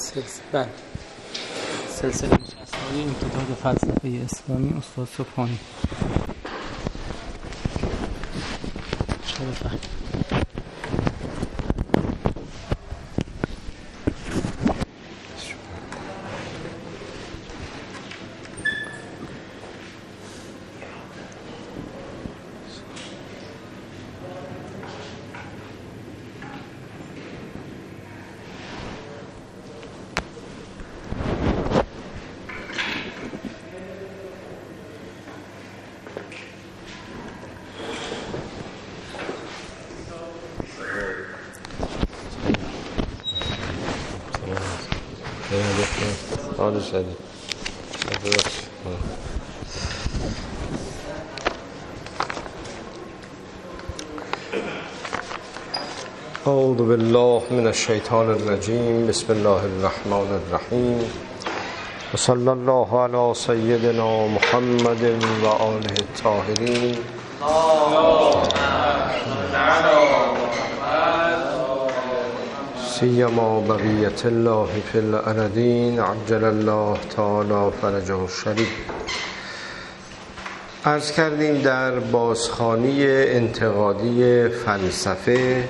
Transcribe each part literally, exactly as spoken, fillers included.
سلسله بله سلسله نشست‌های امتداد فلسفه اسلامی استاد سبحانی. شرفت حال شدید اعوذ بالله من الشیطان الرجیم. بسم الله الرحمن الرحیم و صلی الله علی سیدنا محمد و آله الطاهرین. سیما بقیت الله فی الارضین عجل الله تعالی فرجه الشریف. عرض کردیم در بازخوانی انتقادی فلسفه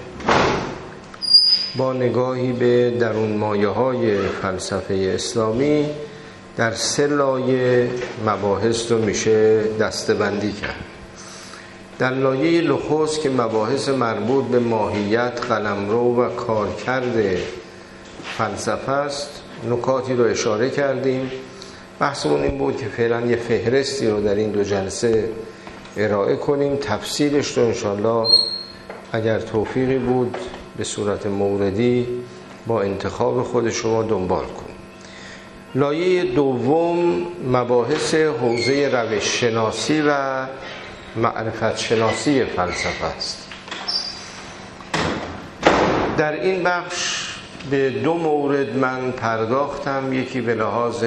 با نگاهی به درون مایه‌های فلسفه اسلامی در سه لایه مباحث رو میشه دسته‌بندی کرد. در لایه نخست که مباحث مربوط به ماهیت، قلمرو و کارکرد فلسفه است، نکاتی رو اشاره کردیم. بحثمون این بود که فعلا یه فهرستی رو در این دو جلسه ارائه کنیم، تفصیلش رو انشالله اگر توفیقی بود به صورت موردی با انتخاب خود شما دنبال کنیم. لایه دوم مباحث حوزه روش شناسی و معرفت شناسی فلسفه است. در این بخش به دو مورد من پرداختم، یکی به لحاظ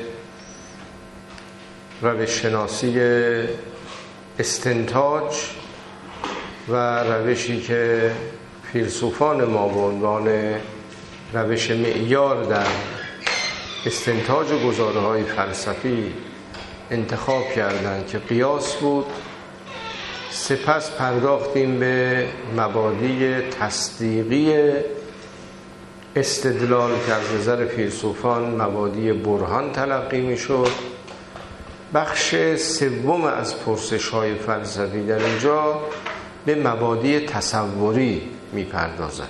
روش شناسی استنتاج و روشی که فیلسوفان ما به عنوان روش معیار در استنتاج گزاره‌های فلسفی انتخاب کردند که قیاس بود. سپس پرداختیم به مبادی تصدیقی استدلال که از نظر فیلسوفان مبادی برهان تلقی می شد. بخش سوم از پرسش های فلسفی در اینجا به مبادی تصوری می پردازند.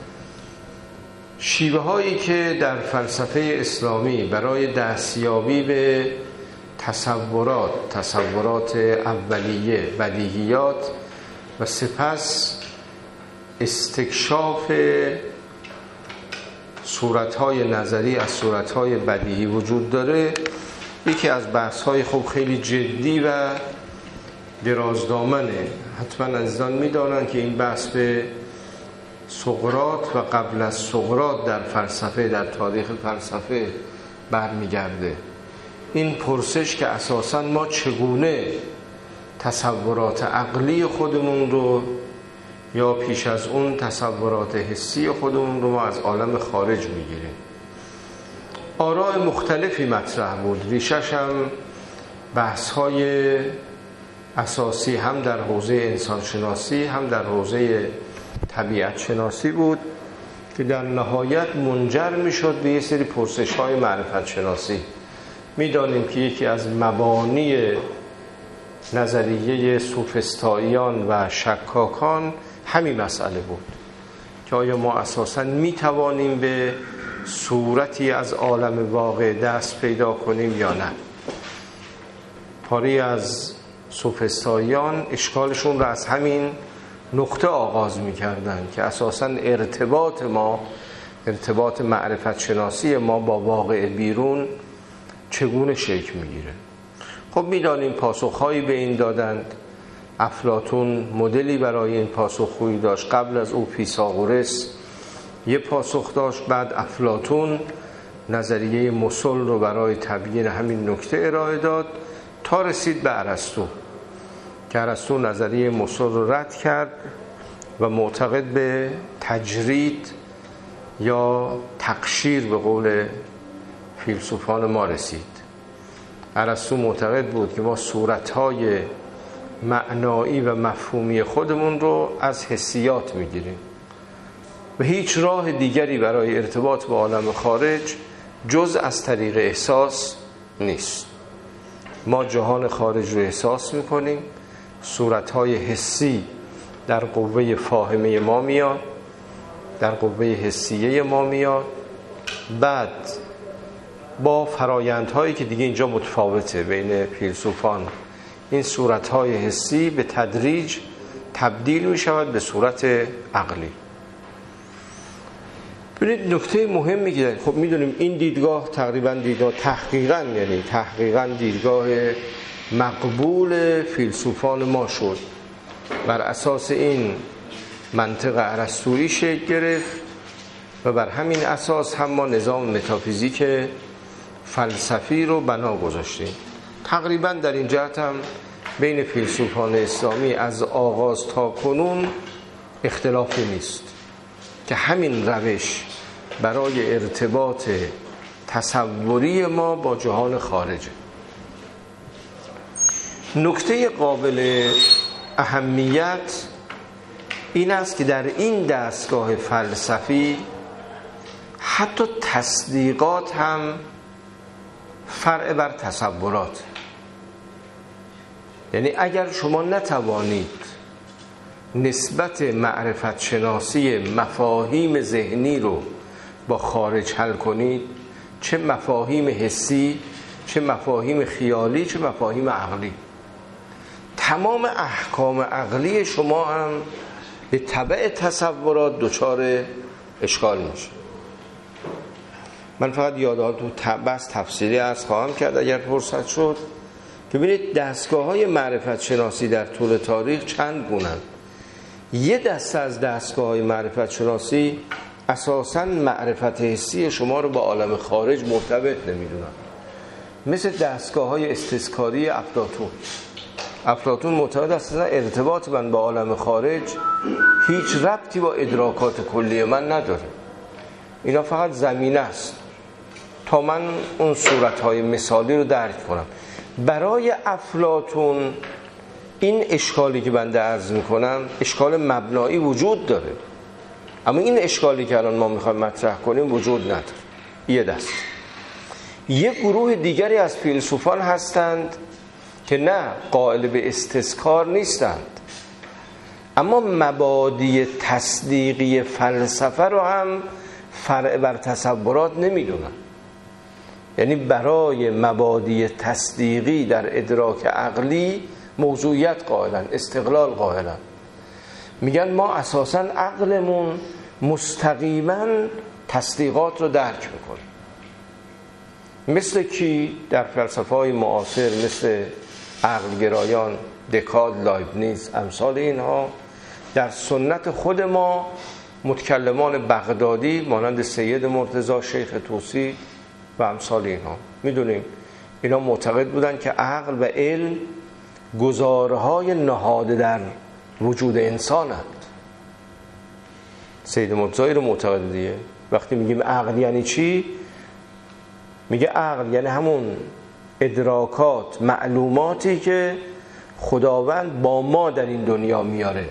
شیوه هایی که در فلسفه اسلامی برای دستیابی به تصورات تصورات اولیه، بدیهیات و سپس استکشاف صورتهای نظری از صورتهای بدیهی وجود داره، یکی از بحث‌های خب خیلی جدی و درازدامنه. حتما عزیزان می‌دانند که این بحث به سقراط و قبل از سقراط در فلسفه، در تاریخ فلسفه برمیگرده. این پرسش که اساساً ما چگونه تصورات عقلی خودمون رو یا پیش از اون تصورات حسی خودمون رو ما از عالم خارج میگیریم. آراء مختلفی مطرح بود، ریشش هم بحث‌های اساسی هم در حوزه انسان شناسی هم در حوزه طبیعت شناسی بود که در نهایت منجر میشد به یه سری پرسش‌های معرفت شناسی. میدانیم که یکی از مبانی نظریه سوفسطائیان و شکاکان همین مسئله بود که آیا ما اساساً میتوانیم به صورتی از عالم واقع دست پیدا کنیم یا نه. پاری از سوفسطائیان اشکالشون را از همین نقطه آغاز میکردن که اساساً ارتباط ما، ارتباط معرفت شناسی ما با واقع بیرون چگونه شکل میگیره. خب میدانیم پاسخهایی به این دادند. افلاطون مدلی برای این پاسخگویی داشت، قبل از او فیثاغورس یه پاسخ داشت، بعد افلاطون نظریه مسل رو برای تبیین همین نکته ارائه داد تا رسید به ارسطو که ارسطو نظریه مسل رو رد کرد و معتقد به تجرید یا تقشیر به قول فیلسوفان ما رسید. ارسطو معتقد بود که ما صورت‌های معنایی و مفهومی خودمون رو از حسیات میگیریم و هیچ راه دیگری برای ارتباط با عالم خارج جز از طریق احساس نیست. ما جهان خارج رو احساس میکنیم، صورت‌های حسی در قوه فاهمه ما میاد، در قوه حسیه ما میاد، بعد با فرایندهایی که دیگه اینجا متفاوته بین فیلسوفان، این صورت‌های حسی به تدریج تبدیل می‌شود به صورت عقلی. ببینید نکته مهمی که خب می‌دونیم این دیدگاه تقریباً دیدگاه تحقیقاً یعنی تحقیقاً دیدگاه مقبول فیلسوفان ما شد. بر اساس این منطق ارسطویی شکل گرفت و بر همین اساس هم ما نظام متافیزیک فلسفی رو بنا گذاشتیم. تقریباً در این جهت هم بین فیلسوفان اسلامی از آغاز تا کنون اختلافی نیست که همین روش برای ارتباط تصوری ما با جهان خارجه. نکته قابل اهمیت این است که در این دستگاه فلسفی حتی تصدیقات هم فرع بر تصورات. یعنی اگر شما نتوانید نسبت معرفت شناسی مفاهیم ذهنی رو با خارج حل کنید، چه مفاهیم حسی، چه مفاهیم خیالی، چه مفاهیم عقلی، تمام احکام عقلی شما هم به تبع تصورات دچار اشکال میشه. من فقط یادآور تو بحث تفصیلی عرض خواهم کرد اگر فرصت شد که ببینید دستگاه‌های معرفت شناسی در طول تاریخ چند گونه‌اند. یه دسته از دستگاه‌های معرفت شناسی اساساً معرفت حسی شما رو با عالم خارج مرتبط نمی‌دونن، مثل دستگاه‌های استذکاری افلاطون. افلاطون معتقد است ارتباط من با عالم خارج هیچ ربطی با ادراکات کلی من نداره، اینا فقط زمینه است تا من اون صورت‌های مثالی رو درک کنم. برای افلاطون این اشکالی که بنده عرض میکنم اشکال مبنایی وجود داره، اما این اشکالی که الان ما میخوایم مطرح کنیم وجود نداره. یه دست. یه گروه دیگری از فیلسوفان هستند که نه قائل به استذکار نیستند، اما مبادی تصدیقی فلسفه رو هم فرع بر تصورات نمیدونن. یعنی برای مبادی تصدیقی در ادراک عقلی موضوعیت قائلن، استقلال قائلن. میگن ما اساساً عقلمون مستقیما تصدیقات رو درک میکنه. مثل کی در فلسفه‌های معاصر مثل عقلگرایان، دکارت، لایبنیز، امثال اینها. در سنت خود ما متکلمان بغدادی مانند سید مرتضی، شیخ طوسی و امثال اینها، میدونیم اینا معتقد بودن که عقل و علم گزارهای نهاده در وجود انسانند. سید مرتضی رو معتقد دیگه. وقتی میگیم عقل یعنی چی؟ میگه عقل یعنی همون ادراکات، معلوماتی که خداوند با ما در این دنیا میاره.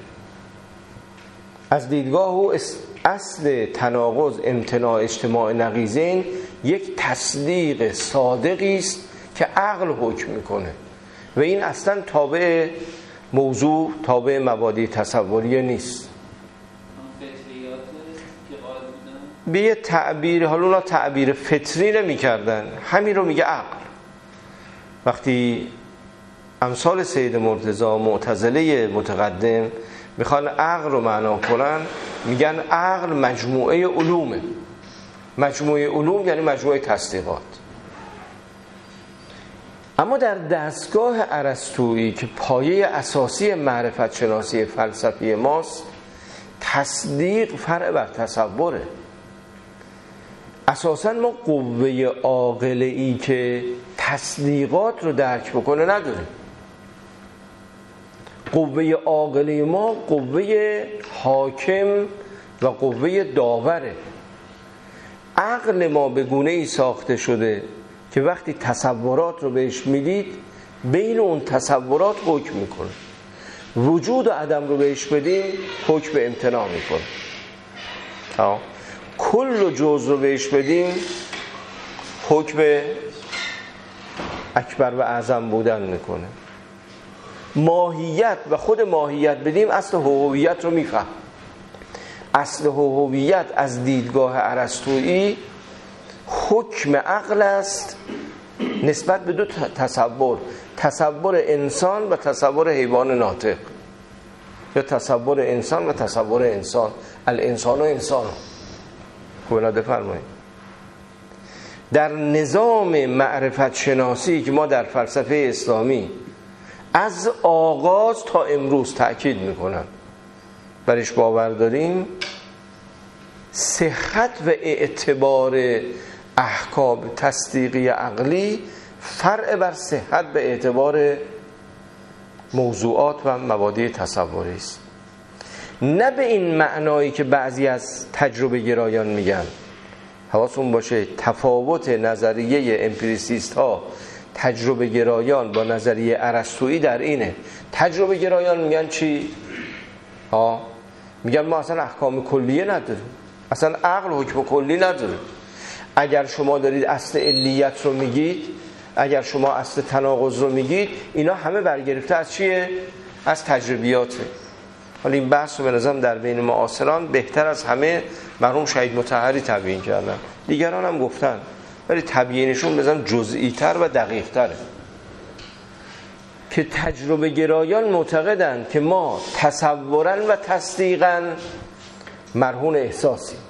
از دیدگاه او اصل تناقض امتناع اجتماع نقیضین یک تصدیق صادقی است که عقل حکم میکنه و این اصلا تابع موضوع، تابع مبادی تصوری نیست. به یه تعبیر، حالا اونا تعبیر فطری نمی کردن، همین رو میگه عقل. وقتی امثال سید مرتضی معتزله متقدم میخوان عقل رو معنا کنن، میگن عقل مجموعه علومه. مجموعه علوم یعنی مجموعه تصدیقات. اما در دستگاه ارسطویی که پایه اساسی معرفت شناسی فلسفی ماست، تصدیق فرع بر تصوره. اساساً ما قوه عاقله‌ای که تصدیقات رو درک بکنه نداریم. قوه عاقله ما قوه حاکم و قوه داوره. عقل ما به گونه‌ای ساخته شده که وقتی تصورات رو بهش میدید بین اون تصورات حکم میکنه. وجود و عدم رو بهش بدیم حکم به امتناع میکنه. کل و جز رو بهش بدیم حکم به اکبر و اعظم بودن میکنه. ماهیت و خود ماهیت بدیم اصل هویت رو میفهم. اصل هویت از دیدگاه ارسطویی حکم عقل است نسبت به دو تصور، تصور انسان و تصور حیوان ناطق، یا تصور انسان و تصور انسان، الانسان و انسان. خوب ناده فرمایید. در نظام معرفت شناسی که ما در فلسفه اسلامی از آغاز تا امروز تأکید میکنم برش باور داریم، صحت و اعتبار احکام تصدیقی عقلی فرع بر صحت به اعتبار موضوعات و مبادی تصوری است. نه به این معنایی که بعضی از تجربه گرایان میگن. حواستون باشه تفاوت نظریه امپریسیست ها تجربه گرایان با نظریه ارسطویی در اینه. تجربه گرایان میگن چی؟ ها میگن ما اصلا احکام کلیه نداریم، اصلا عقل حکم کلی نداره. اگر شما دارید اصل علیت رو میگید، اگر شما اصل تناقض رو میگید، اینا همه برگرفته از چیه؟ از تجربیاته. حالا این بحث رو به نظرم در بین معاصران بهتر از همه مرحوم شهید مطهری تبیین کردن، دیگران هم گفتن، ولی تبیینشون بزن جزئی تر و دقیق تره. که تجربه گرایان معتقدند که ما تصورا و تصدیقا مرهون احساسیم.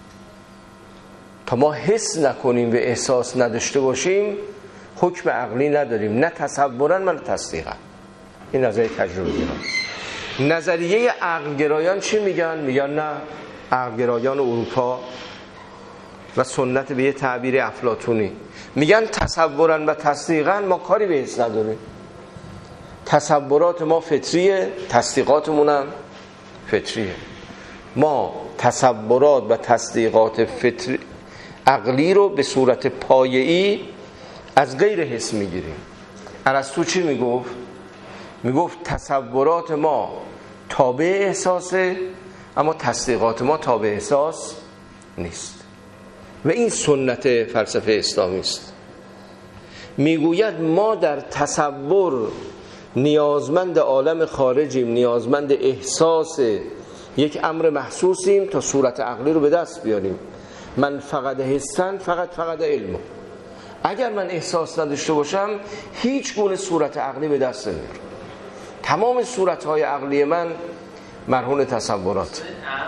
تا ما حس نکنیم و احساس نداشته باشیم حکم عقلی نداریم، نه تصورا و نه تصدیقا. این نظریه تجربه گرایان. نظریه عقل گرایان چی میگن؟ میگن نه، عقل گرایان اروپا و سنت به یه تعبیر افلاطونی میگن تصورا و تصدیقا ما کاری به حس نداریم. تصورات ما فطریه، تصدیقاتمون هم فطریه. ما تصورات و تصدیقات فطری عقلی رو به صورت پایه‌ای از غیر حس میگیریم. ارسطو چی میگفت؟ میگفت تصورات ما تابع احساسه، اما تصدیقات ما تابع احساس نیست. و این سنت فلسفه اسلامی است. میگوید ما در تصور نیازمند عالم خارجیم، نیازمند احساس یک امر محسوسیم تا صورت عقلی رو به دست بیاریم. من فقط حسن فقط فقط علمه. اگر من احساس نداشته باشم هیچ گونه صورت عقلی به دست نمیارم. تمام صورت‌های عقلی من مرهون تصورات.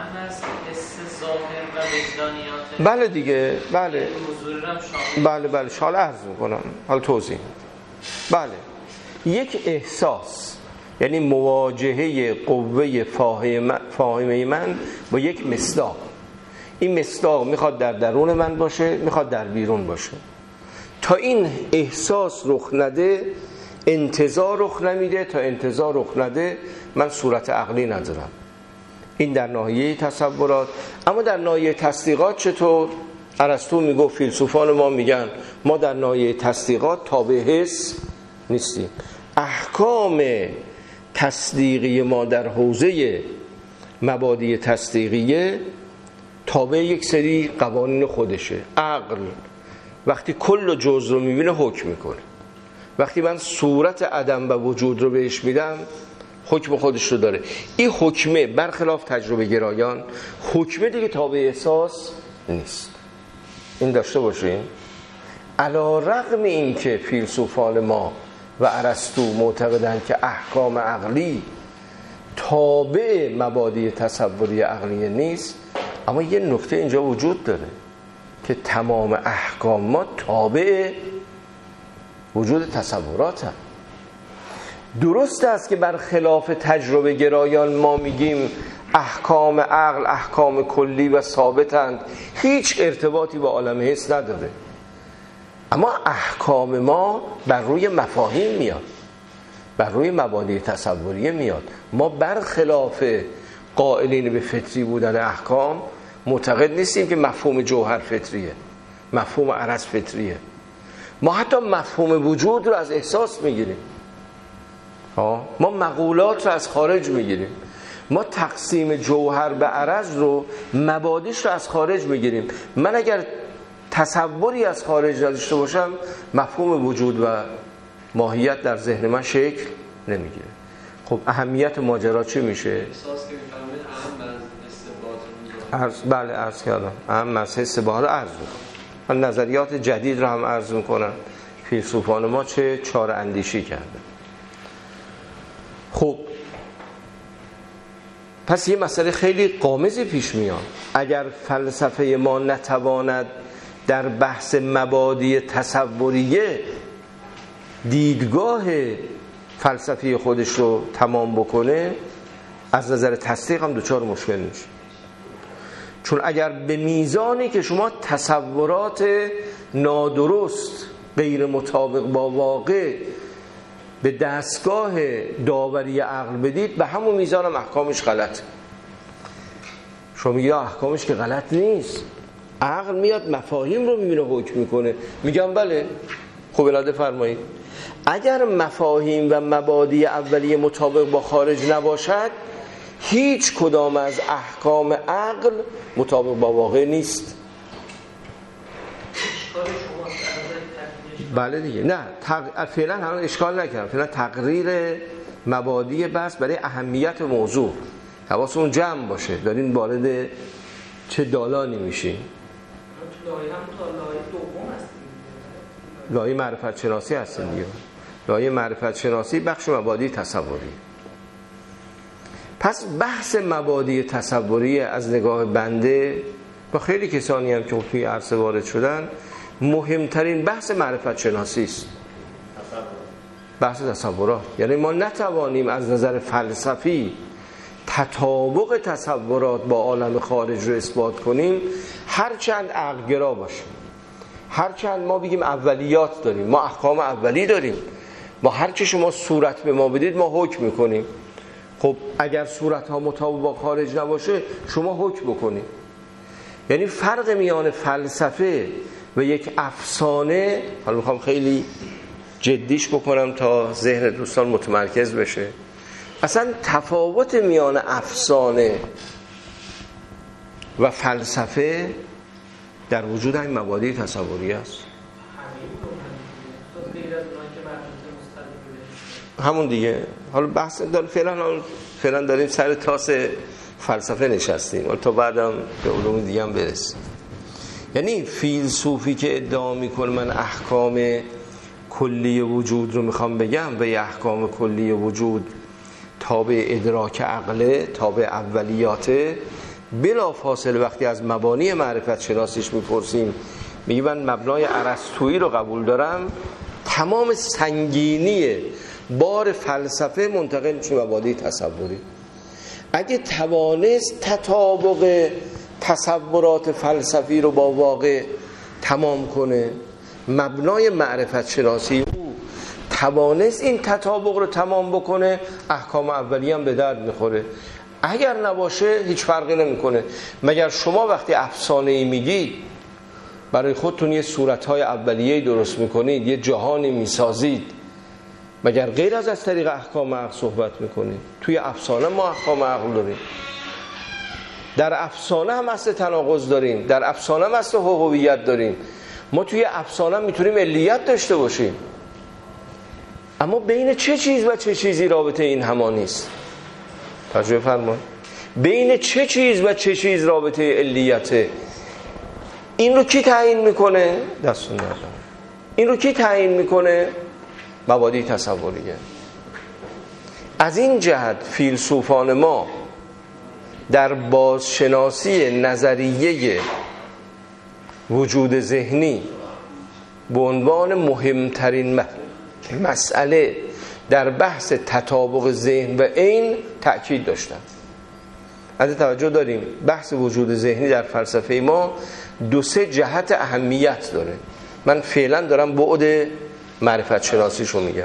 بله دیگه، بله بله بله شال عرض میکنم، حالا توضیح. بله، یک احساس یعنی مواجهه قوه فاهمه من با یک مصداق. این مصداق میخواد در درون من باشه، میخواد در بیرون باشه. تا این احساس رخ نده انتزاع رخ نمیده، تا انتزاع رخ نده من صورت عقلی ندارم. این در ناحیه تصورات. اما در ناحیه تصدیقات چطور؟ ارسطو میگه، فیلسوفان ما میگن ما در ناحیه تصدیقات تابع حس نیستیم. احکام تصدیقی ما در حوزه مبادی تصدیقیه تابع یک سری قوانین خودشه. عقل وقتی کل و جز رو میبینه حکم میکنه. وقتی من صورت عدم و وجود رو بهش میدم حکم خودش رو داره. این حکمه برخلاف تجربه گرایان حکمه دیگه تابع احساس نیست. این داشته باشین. علی رغم این که فیلسوفان ما و ارسطو معتقدند که احکام عقلی تابع مبادی تصوری عقلی نیست، اما یه نکته اینجا وجود داره که تمام احکام ما تابع وجود تصورات هم. درست است که برخلاف تجربه گرایان ما میگیم احکام عقل احکام کلی و ثابتند، هیچ ارتباطی با عالم حس نداره، اما احکام ما بر روی مفاهیم میاد، بر روی مبادی تصوریه میاد. ما برخلاف قائلین به فطری بودن احکام معتقد نیستیم که مفهوم جوهر فطریه، مفهوم عرض فطریه. ما حتی مفهوم وجود رو از احساس میگیریم، ما مقولات رو از خارج میگیریم، ما تقسیم جوهر به عرض رو، مبادیش رو از خارج میگیریم. من اگر تصوری از خارج داشته باشم، مفهوم وجود و ماهیت در ذهن من شکل نمیگیره. خب اهمیت ماجرا چی میشه؟ احساس که میفهمید اهم از استثبات عرض، بله عرض کردم اهم از حس بهار عرض میکنم. نظریات جدید رو هم عرض میکنم، فیلسوفان ما چه چاره اندیشی کرده. خب پس یه مسئله خیلی غامضی پیش میاد. اگر فلسفه ما نتواند در بحث مبادی تصوریه دیدگاه فلسفی خودش رو تمام بکنه، از نظر تصدیق هم دچار مشکل میشه. چون اگر به میزانی که شما تصورات نادرست، غیر مطابق با واقع به دستگاه داوری عقل بدید، به همون میزان هم احکامش غلط. شما میگید احکامش که غلط نیست، عقل میاد مفاهیم رو میبینه حکم میکنه. میگم بله، خب الاده فرمایید. اگر مفاهیم و مبادی اولیه مطابق با خارج نباشد، هیچ کدام از احکام عقل مطابق با واقع نیست. بله دیگه، نه تق... فعلا هم اشکال نکردم، فعلا تقریر مبادی بس برای اهمیت موضوع حواستون جمع باشه. دارین وارد چه دالانی میشین؟ لایه هم تا لایه دوم هست، لایه معرفت شناسی هستین دیگه. لایه معرفت شناسی بخش مبادی تصوری. پس بحث مبادی تصوری از نگاه بنده با خیلی کسانی هم که توی عرصه وارد شدن، مهمترین بحث معرفت شناسی است. بحث تصورات. یعنی ما نتوانیم از نظر فلسفی تطابق تصورات با عالم خارج رو اثبات کنیم، هرچند عقل‌گرا باشیم، هرچند ما بگیم اولیات داریم، ما احکام اولی داریم، ما هرچی شما صورت به ما بدید ما حکم میکنیم. خب اگر صورت ها مطابق با خارج نباشه شما حکم بکنید. یعنی فرق میان فلسفه و یک افسانه، حالا میخوام خیلی جدیش بکنم تا ذهن دوستان متمرکز بشه، اصلا تفاوت میان افسانه و فلسفه در وجود این مبادی تصوری است. همون دیگه. حالا بحث دار فعلا فعلا داریم سر تاس فلسفه نشستیم، ولی تا بعدم به علوم دیگه هم برسیم. یعنی فیلسوفی که ادعا میکنه من احکام کلی وجود رو میخوام بگم و یه احکام کلی وجود تابع ادراک عقله، تابع اولیاته، بلا فاصله وقتی از مبانی معرفت شناسیش میپرسیم میگه من مبنای ارسطویی رو قبول دارم، تمام سنگینی بار فلسفه منتقل میشه مبادی تصوری. اگه توانست تطابق تصورات فلسفی رو با واقع تمام کنه، مبنای معرفت شناسی او توانست این تطابق رو تمام بکنه، احکام اولیه هم به درد میخوره. اگر نباشه هیچ فرقی نمیکنه. مگر شما وقتی افسانه‌ای میگید برای خودتون یه صورت‌های اولیه‌ای درست میکنید، یه جهانی میسازید، مگر غیر از از طریق احکام عقل صحبت میکنید؟ توی افسانه ما احکام عقل داریم، در افسانه هم اصل تناقض داریم، در افسانه هم اصل هویت داریم. ما توی افسانه میتونیم علیت داشته باشیم، اما بین چه چیز و چه چیزی رابطه این همانی است؟ توجه فرمایید. بین چه چیز و چه چیز رابطه علیته؟ این رو کی تعیین میکنه؟ دستون نردم. این رو کی تعیین میکنه؟ مبادی تصوریه. از این جهت فیلسوفان ما در بازشناسی نظریه وجود ذهنی به عنوان مهمترین مسئله در بحث تطابق ذهن و عین تأکید داشتن. از توجه داریم بحث وجود ذهنی در فلسفه ما دو سه جهت اهمیت داره. من فعلا دارم بعد معرفت شناسیشو میگم.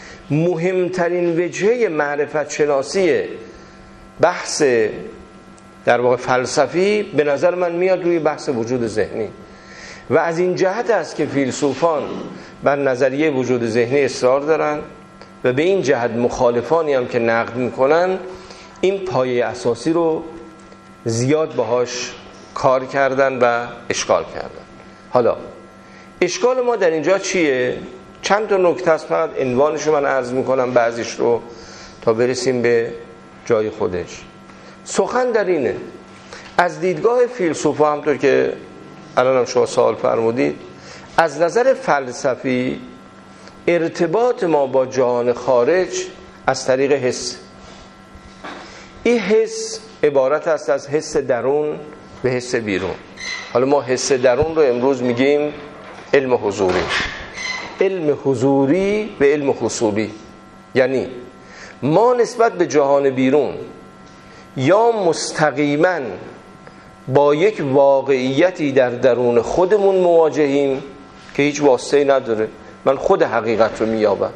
مهمترین وجهه معرفت شناسی بحث در واقع فلسفی به نظر من میاد روی بحث وجود ذهنی و از این جهت است که فیلسوفان بر نظریه وجود ذهنی اصرار دارن و به این جهت مخالفانی هم که نقد میکنن این پایه اساسی رو زیاد باهاش کار کردن و اشکال کردن. حالا اشکال ما در اینجا چیه؟ چند تا نکته است، فقط عنوانش رو من عرض میکنم بعضیش رو تا برسیم به جای خودش. سخن در اینه از دیدگاه فیلسوفا، همطور که الان هم شما سوال فرمودید، از نظر فلسفی ارتباط ما با جهان خارج از طریق حس. این حس عبارت است از حس درون به حس بیرون. حالا ما حس درون رو امروز میگیم علم حضوری، علم حضوری به علم حصولی. یعنی ما نسبت به جهان بیرون یا مستقیما با یک واقعیتی در درون خودمون مواجهیم که هیچ واسطه‌ای نداره، من خود حقیقت رو میابم،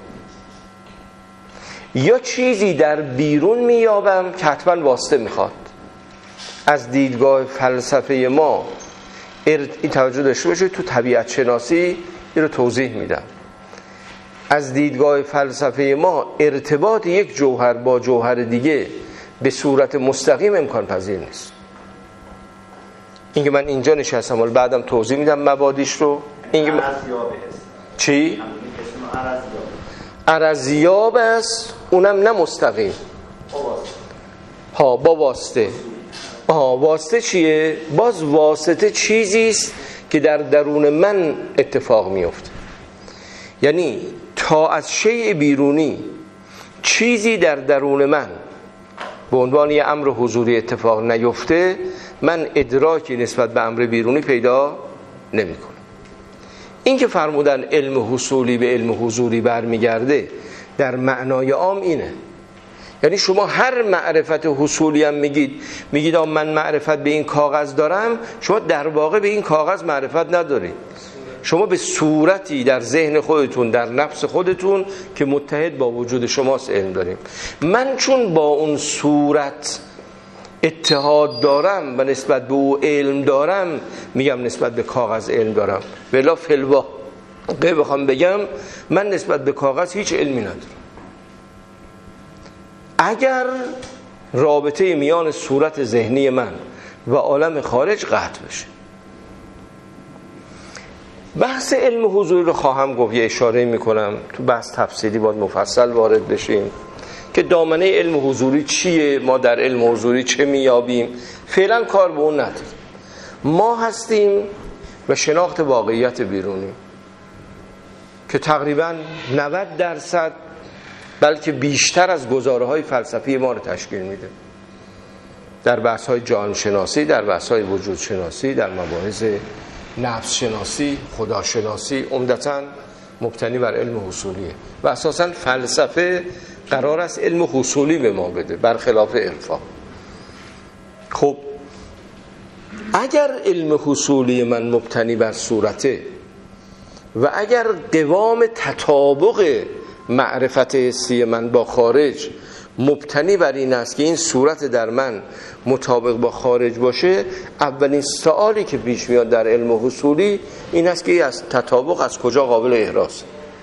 یا چیزی در بیرون میابم که حتما واسطه میخواد. از دیدگاه فلسفه ما این توجه داشته باشید، تو طبیعت شناسی این رو توضیح میدم. از دیدگاه فلسفه ما ارتباط یک جوهر با جوهر دیگه به صورت مستقیم امکان پذیر نیست. اینکه من اینجا نشستم ولی بعدم توضیح میدم مبادیش رو. اینکه من... چی؟ عرضیاب است، اونم نه مستقیم، ها با واسطه. آها واسطه چیه؟ باز واسطه چیزی است که در درون من اتفاق میفته. یعنی تا از شیء بیرونی چیزی در درون من به عنوان یه امر حضوری اتفاق نیفته، من ادراکی نسبت به امر بیرونی پیدا نمی کنم. این که فرمودن علم حصولی به علم حضوری برمیگرده در معنای عام اینه. یعنی شما هر معرفت حصولی هم میگید میگید آم من معرفت به این کاغذ دارم، شما در واقع به این کاغذ معرفت ندارید. شما به صورتی در ذهن خودتون، در نفس خودتون که متحد با وجود شماست علم داریم. من چون با اون صورت اتحاد دارم و نسبت به او علم دارم، میگم نسبت به کاغذ علم دارم. ولی فلوا بخوام بگم من نسبت به کاغذ هیچ علمی ندارم. اگر رابطه میان صورت ذهنی من و عالم خارج قطع بشه. بحث علم حضوری رو خواهم گفت، یه اشاره میکنم تو بحث تفصیلی باید مفصل وارد بشیم که دامنه علم حضوری چیه، ما در علم حضوری چه میابیم. فعلا کار به اون نداریم. ما هستیم و شناخت واقعیت بیرونی که تقریبا نود درصد بلکه بیشتر از گزاره های فلسفی ما رو تشکیل میده. در بحث های جهان شناسی، در بحث های وجود شناسی، در مباحث نفس شناسی، خدا شناسی، عمدتاً مبتنی بر علم حصولیه و اساساً فلسفه قرار است علم حصولی به ما بده برخلاف عرفان. خب اگر علم حصولی من مبتنی بر صورته و اگر قوام تطابق معرفت حسی من با خارج مبتنی بر این است که این صورت در من مطابق با خارج باشه، اولین سوالی که پیش میاد در علم حصولی این است که از تطابق از کجا قابل احراز.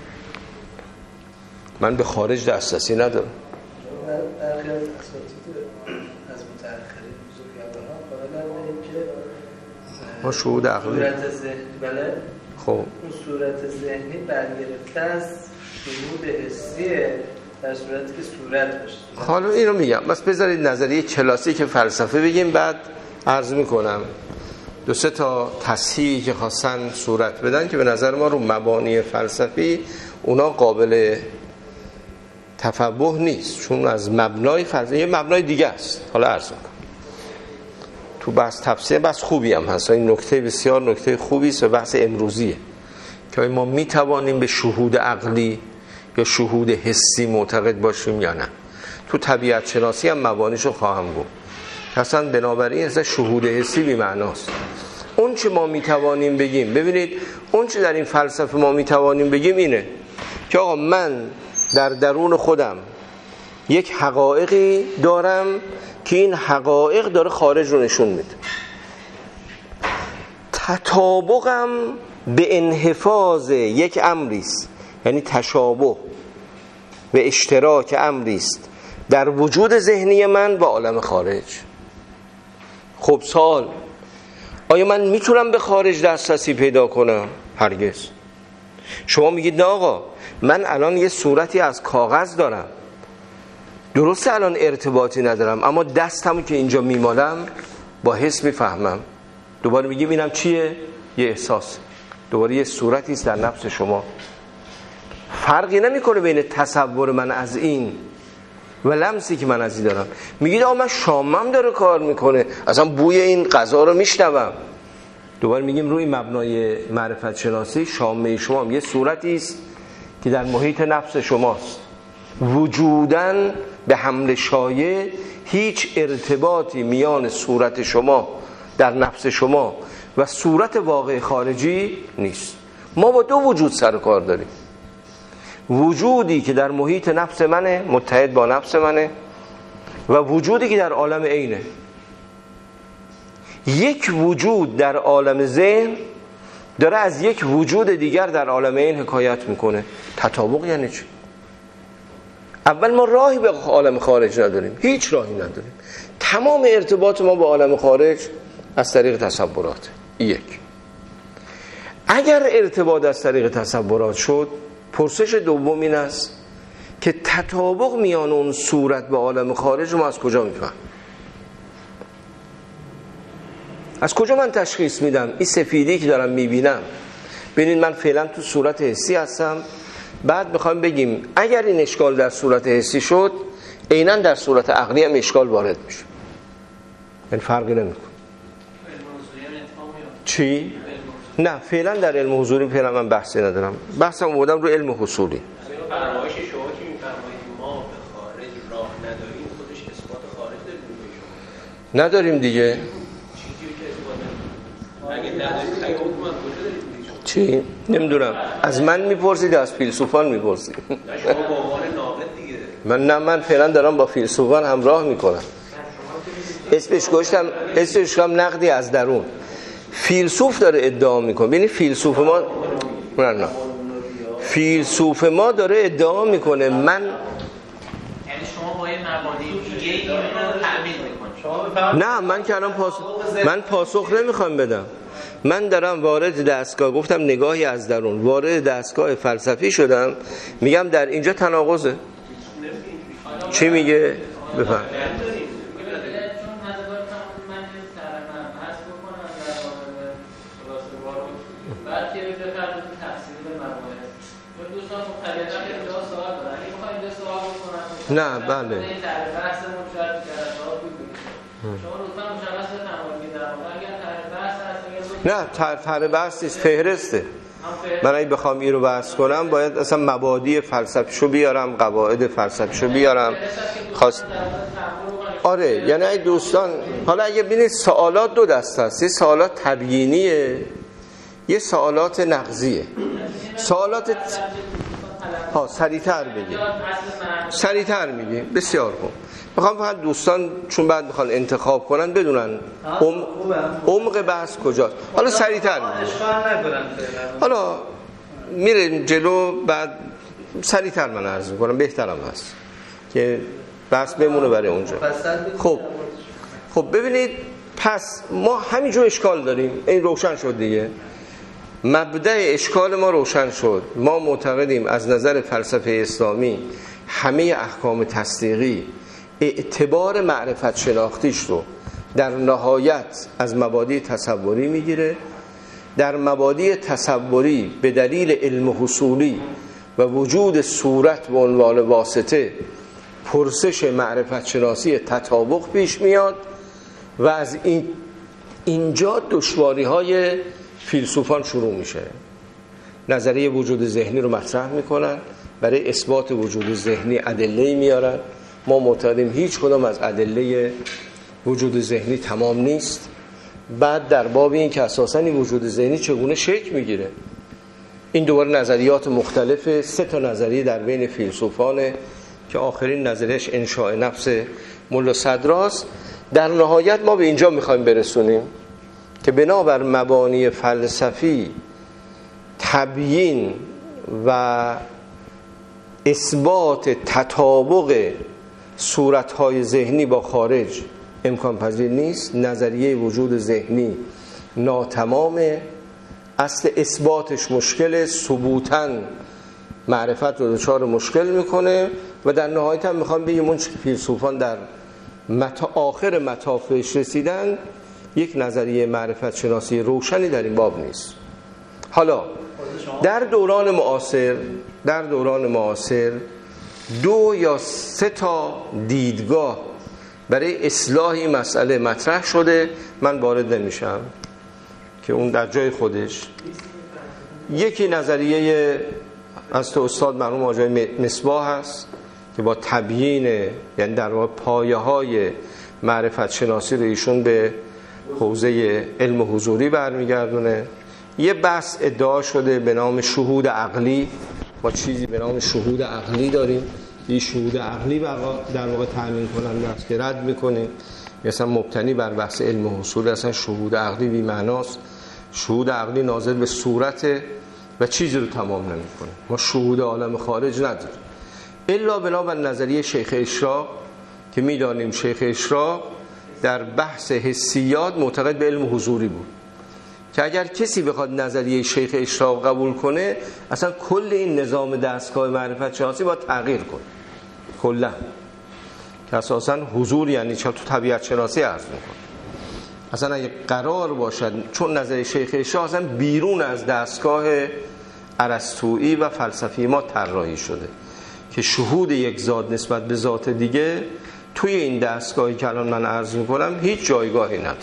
من به خارج دسترسی ندارم. برخی از اساتید از متأخرین بزرگواران قائلند اینکه ما شهود عقلی صورت ذهنی، بله، خب اون صورت ذهنی برگرفته از شهود حسیه در صورتی که صورت باشه. حالا اینو میگم، بس بذارید نظریه کلاسیک فلسفه بگیم بعد عرض میکنم دو سه تا تصحیحی که خواستن صورت بدن که به نظر ما رو مبانی فلسفی اونا قابل تفوه نیست، چون از مبنای فلسفه یه مبنای دیگه است. حالا عرض میکنم تو بحث تفسیر بحث خوبی هم هست، این نکته بسیار نکته خوبی است و بحث امروزیه که ما میتوانیم به شهود عقلی یا شهود حسی معتقد باشیم یا نه. تو طبیعت شناسی هم مبانیشو خواهم گفت. اصلا بنابراین اصلا شهود حسی بی معناست. اون چه ما میتوانیم بگیم، ببینید اون چه در این فلسفه ما میتوانیم بگیم اینه که آقا من در درون خودم یک حقایقی دارم که این حقایق داره خارج رو نشون میده. تطابقم به انحفاظ یک امریست، یعنی تشابه و اشتراک امریست در وجود ذهنی من با عالم خارج. خب سوال، آیا من میتونم به خارج دسترسی پیدا کنم؟ هرگز. شما میگید نه آقا، من الان یه صورتی از کاغذ دارم، درسته الان ارتباطی ندارم، اما دستمو که اینجا میمالم با حس میفهمم. دوباره میگیم اینم چیه؟ یه احساس، دوباره یه صورتی است در نفس شما. فرقی نمیکنه بین تصور من از این و لمسی که من از این دارم. میگید آقا من شامم داره کار میکنه، اصلا بوی این غذا رو میشنوم. دوباره میگیم روی مبنای معرفت شناسی شامه شما هم یه صورتی است که در محیط نفس شماست. وجوداً به حمل شایع هیچ ارتباطی میان صورت شما در نفس شما و صورت واقع خارجی نیست. ما با دو وجود سر کار داریم. وجودی که در محیط نفس منه، متحد با نفس منه، و وجودی که در عالم عینه. یک وجود در عالم ذهن داره از یک وجود دیگر در عالم عین حکایت میکنه. تطابق یعنی چی؟ اول ما راهی به عالم خارج نداریم، هیچ راهی نداریم. تمام ارتباط ما با عالم خارج از طریق تصورات. یک، اگر ارتباط از طریق تصورات شد، پرسش دوم این است که تطابق میان اون صورت با عالم خارج رو ما از کجا میفهم؟ از کجا من تشخیص میدم این سفیدی که دارم میبینم؟ ببینید من فعلا تو صورت حسی هستم، بعد میخوایم بگیم اگر این اشکال در صورت حسی شد، عیناً در صورت عقلی هم اشکال وارد میشه. یعنی فرقی نمیکنه. چی؟ نه فعلا در علم حضوری فعلا من بحثی ندارم. بحثم بودم رو علم حصولی. فرمایش شما که میفرمایید ما به خارج راه نداریم، خودش اثبات خارج داریم شما؟ نداریم دیگه. اگه نداریم اگه حکم من کجا داریم؟ چی؟ نمیدونم. از من میپرسید، از فیلسوفان میپرسید؟ شما با عنوان ناقد دیگه. من نه، من فعلا دارم با فیلسوفان همراه میکنم. اسمش گوشتم اسمش هم نقدی از درون. فیلسوف داره ادعا میکنه. ببینید فیلسوف ما نه نه فیلسوف ما داره ادعا میکنه من، یعنی شما با یه مبادی دیگه اینو تعمیل میکنید. نه من که الان پاسخ من پاسخ نمیخوام بدم. من دارم وارد دستگاه، گفتم نگاهی از درون، وارد دستگاه فلسفی شدم، میگم در اینجا تناقضه. چی میگه؟ بفهم. نه بله. نه طرح بحث نیست، فهرسته. من اگه بخوام این رو بحث کنم باید اصلا مبادی فلسفیشو بیارم، قواعد فلسفیشو بیارم. خواست آره، یعنی ای دوستان، حالا اگه ببینید سوالات دو دسته است. یه سوالات تبیینیه، یه سوالات نقضیه. سوالات ها سریع‌تر بگیم سریع‌تر میگیم. بسیار خوب. میخوام فقط دوستان چون بعد میخوان انتخاب کنن بدونن ام... عمق بحث کجاست. حالا سریع‌تر میگیم، حالا میریم جلو، بعد سریع‌تر من عرض میکنم، بهترم هست که بحث بمونه برای اونجا. خب خب ببینید، پس ما همینجور اشکال داریم. این روشن شد دیگه، مبدأ اشکال ما روشن شد. ما معتقدیم از نظر فلسفه اسلامی همه احکام تصدیقی اعتبار معرفت شناختیش رو در نهایت از مبادی تصوری میگیره. در مبادی تصوری به دلیل علم حصولی و وجود صورت به عنوان واسطه پرسش معرفت شناسی تطابق پیش میاد و از این اینجا دشواری های فیلسوفان شروع میشه. نظریه وجود ذهنی رو مطرح میکنن، برای اثبات وجود ذهنی ادله‌ای میارن. ما معتقدیم هیچ کدام از ادله وجود ذهنی تمام نیست. بعد در باب این که اساساً این وجود ذهنی چگونه شکل میگیره، این دوباره نظریات مختلفه. سه تا نظریه در بین فیلسوفانه که آخرین نظریش انشاء نفس ملا صدراست. در نهایت ما به اینجا میخوایم برسونیم که بنابر مبانی فلسفی تبیین و اثبات تطابق صورتهای ذهنی با خارج امکان پذیر نیست. نظریه وجود ذهنی ناتمامه، اصل اثباتش مشکله، ثبوتاً معرفت رو دچار مشکل میکنه و در نهایت هم میخوام بگیم اون فیلسوفان در متا آخر مطافش رسیدن یک نظریه معرفت شناسی روشنی در این باب نیست. حالا در دوران معاصر در دوران معاصر دو یا سه تا دیدگاه برای اصلاح این مسئله مطرح شده، من وارد نمیشم که اون در جای خودش. یکی نظریه از تو استاد مرحوم آقای مصباح هست که با تبیین، یعنی در واقع پایه های معرفت شناسی رو ایشون به حوزه علم حضوری برمیگردونه. یه بحث ادعا شده به نام شهود عقلی، ما چیزی به نام شهود عقلی داریم، این شهود عقلی در واقع تأمین کننده است که رد میکنیم، مثلا مبتنی بر بحث علم حصول. اصلا شهود عقلی بی معناست. شهود عقلی ناظر به صورت و چیزی رو تمام نمیکنه. ما شهود عالم خارج نداریم الا بنابر نظریه شیخ اشراق که میدانیم شیخ اشراق در بحث حسیات معتقد به علم حضوری بود که اگر کسی بخواد نظریه شیخ اشراق قبول کنه اصلا کل این نظام دستگاه معرفت شناسی باید تغییر کنه کلا، که اساسا حضور یعنی چه تو طبیعت شناسی عرض میکنه. اصلا اگه قرار باشد، چون نظریه شیخ اشراق اصلا بیرون از دستگاه ارسطویی و فلسفی ما طراحی شده که شهود یک ذات نسبت به ذات دیگه توی این دستگاهی که الان من عرض میکنم هیچ جایگاهی نداره.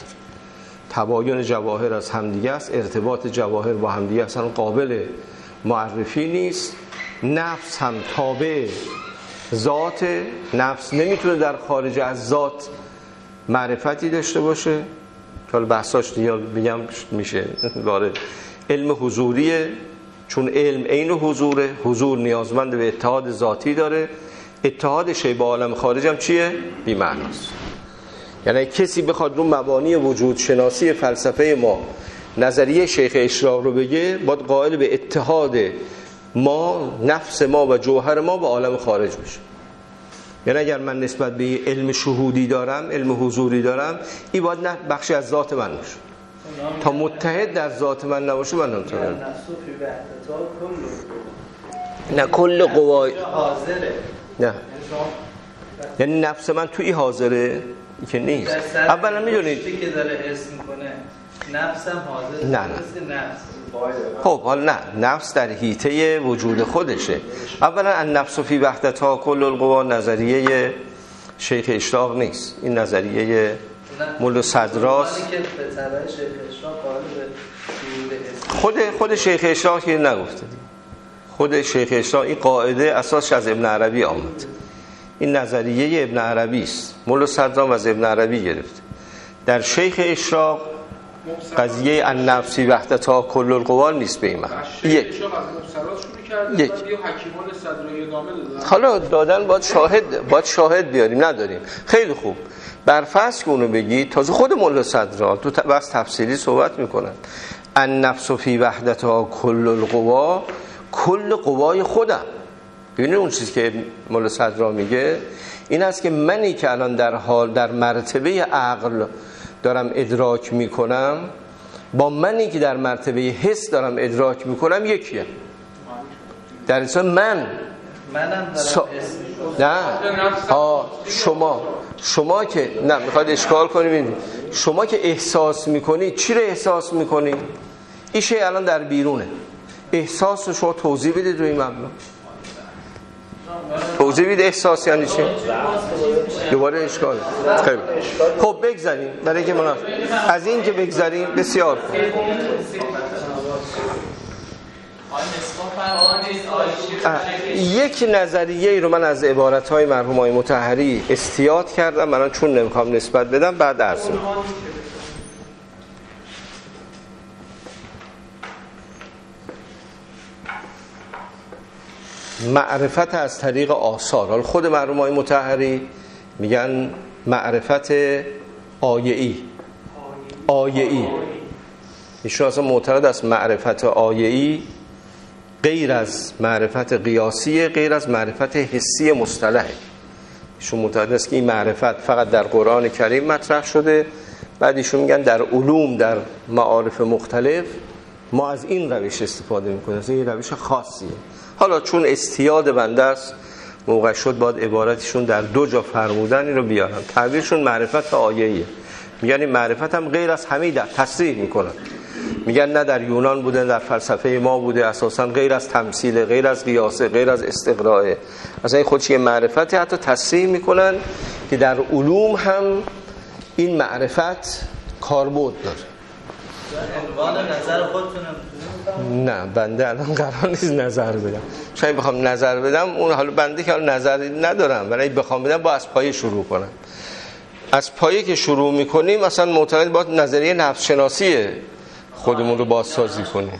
تباین جواهر از همدیگه است، ارتباط جواهر با همدیگه اصلا قابل معرفی نیست. نفس هم تابع ذات، نفس نمیتونه در خارج از ذات معرفتی داشته باشه. حالا بحثاش دیگه بگم میشه وارد. علم حضوریه، چون علم عین حضوره، حضور نیازمند به اتحاد ذاتی داره. اتحاد شی با عالم خارج هم چیه؟ بی معناست. یعنی کسی بخواد رو مبانی وجود شناسی فلسفه ما نظریه شیخ اشراق رو بگه، باید قائل به اتحاد ما، نفس ما و جوهر ما با عالم خارج بشه. یعنی اگر من نسبت به علم شهودی دارم، علم حضوری دارم، این باید نه بخشی از ذات من باشه. تا متحد در ذات من نباشه من نمیتونم. نه کل قوای نه، یعنی نفس من توی حاضره که نیست. اولا میدونید که داره حس میکنه نفسم حاضر نه نه خب حالا نه، نفس در حیطه وجود خودشه. اولا النفس فی وحدتها کل القوا نظریه شیخ اشراق نیست، این نظریه ملا صدراست. خود خود شیخ اشراق که نگفته، خود شیخ اشراق این قاعده اساسش از ابن عربی آمد. این نظریه ابن عربی است، ملا صدرام از ابن عربی گرفته. در شیخ اشراق قضیه النفس فی وحدتها کل القوا نیست به این معنی. یک یک حالا دادن باید شاهد باید شاهد بیاریم، نداریم. خیلی خوب، بر فرض که اونو بگی، تازه خود ملا صدرا تو بحث تفصیلی صحبت میکنن. النفس فی وحدتها کل القوا، کل قوای خودم. ببینید اون چیزی که ملا صدرا میگه این است که منی که الان در حال در مرتبه عقل دارم ادراک میکنم با منی که در مرتبه حس دارم ادراک میکنم یکیه. در اصل من منم سا... نه ها شما شما که نه میخواد اشکال کنیم، شما که احساس میکنی چی رو احساس میکنی؟ این شی الان در بیرونه. احساس رو شما توضیح بدید روی مبنا. توضیح بدید احساس یعنی چی؟ دوباره اشکال. خیلی خب بگذاریم برای که مناسب از این که بگذاریم بسیار خوب. یک نظریه رو من از عبارت‌های مرحوم آقای مطهری استیاد کردم، من چون نمیخوام نسبت بدم بعد عرض می‌کنم. معرفت از طریق آثار. حالا خود مرحوم آقای مطهری میگن معرفت آیه‌ای آیه‌ای ایشون اصلا معتقد است معرفت آیه‌ای غیر از معرفت قیاسیه، غیر از معرفت حسی مصطلحه. ایشون معتقد است که این معرفت فقط در قرآن کریم مطرح شده. بعد ایشون میگن در علوم، در معارف مختلف ما از این روش استفاده میکنیم، از این روش خاصیه. حالا چون استیاد بنده است موقع شد باید عبارتشون در دو جا فرمودن این رو بیارن. تعبیرشون معرفت آیه‌ایه، میگن این معرفت هم غیر از همه در تصریح میکنن. میگن نه در یونان بوده، در فلسفه ما بوده، اساسا غیر از تمثیل، غیر از قیاسه، غیر از استقراء. اصلا این خودش یه معرفتی، حتی تصریح میکنن که در علوم هم این معرفت کاربرد داره. عنوان نظر خودتون نه بنده الان قرار نیست نظر بدم. شاید بخوام نظر بدم اون حالا بنده که حالا نظری ندارم، ولی بخوام بدم با از پایه شروع کنم. از پایه که شروع میکنیم مثلا معتقد باید نظریه نفس شناسی خودمون رو بازسازی کنیم.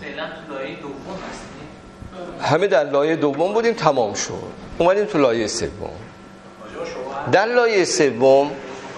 همه در لایه دوم بودیم، تمام شد، اومدیم تو لایه سوم. در لایه سوم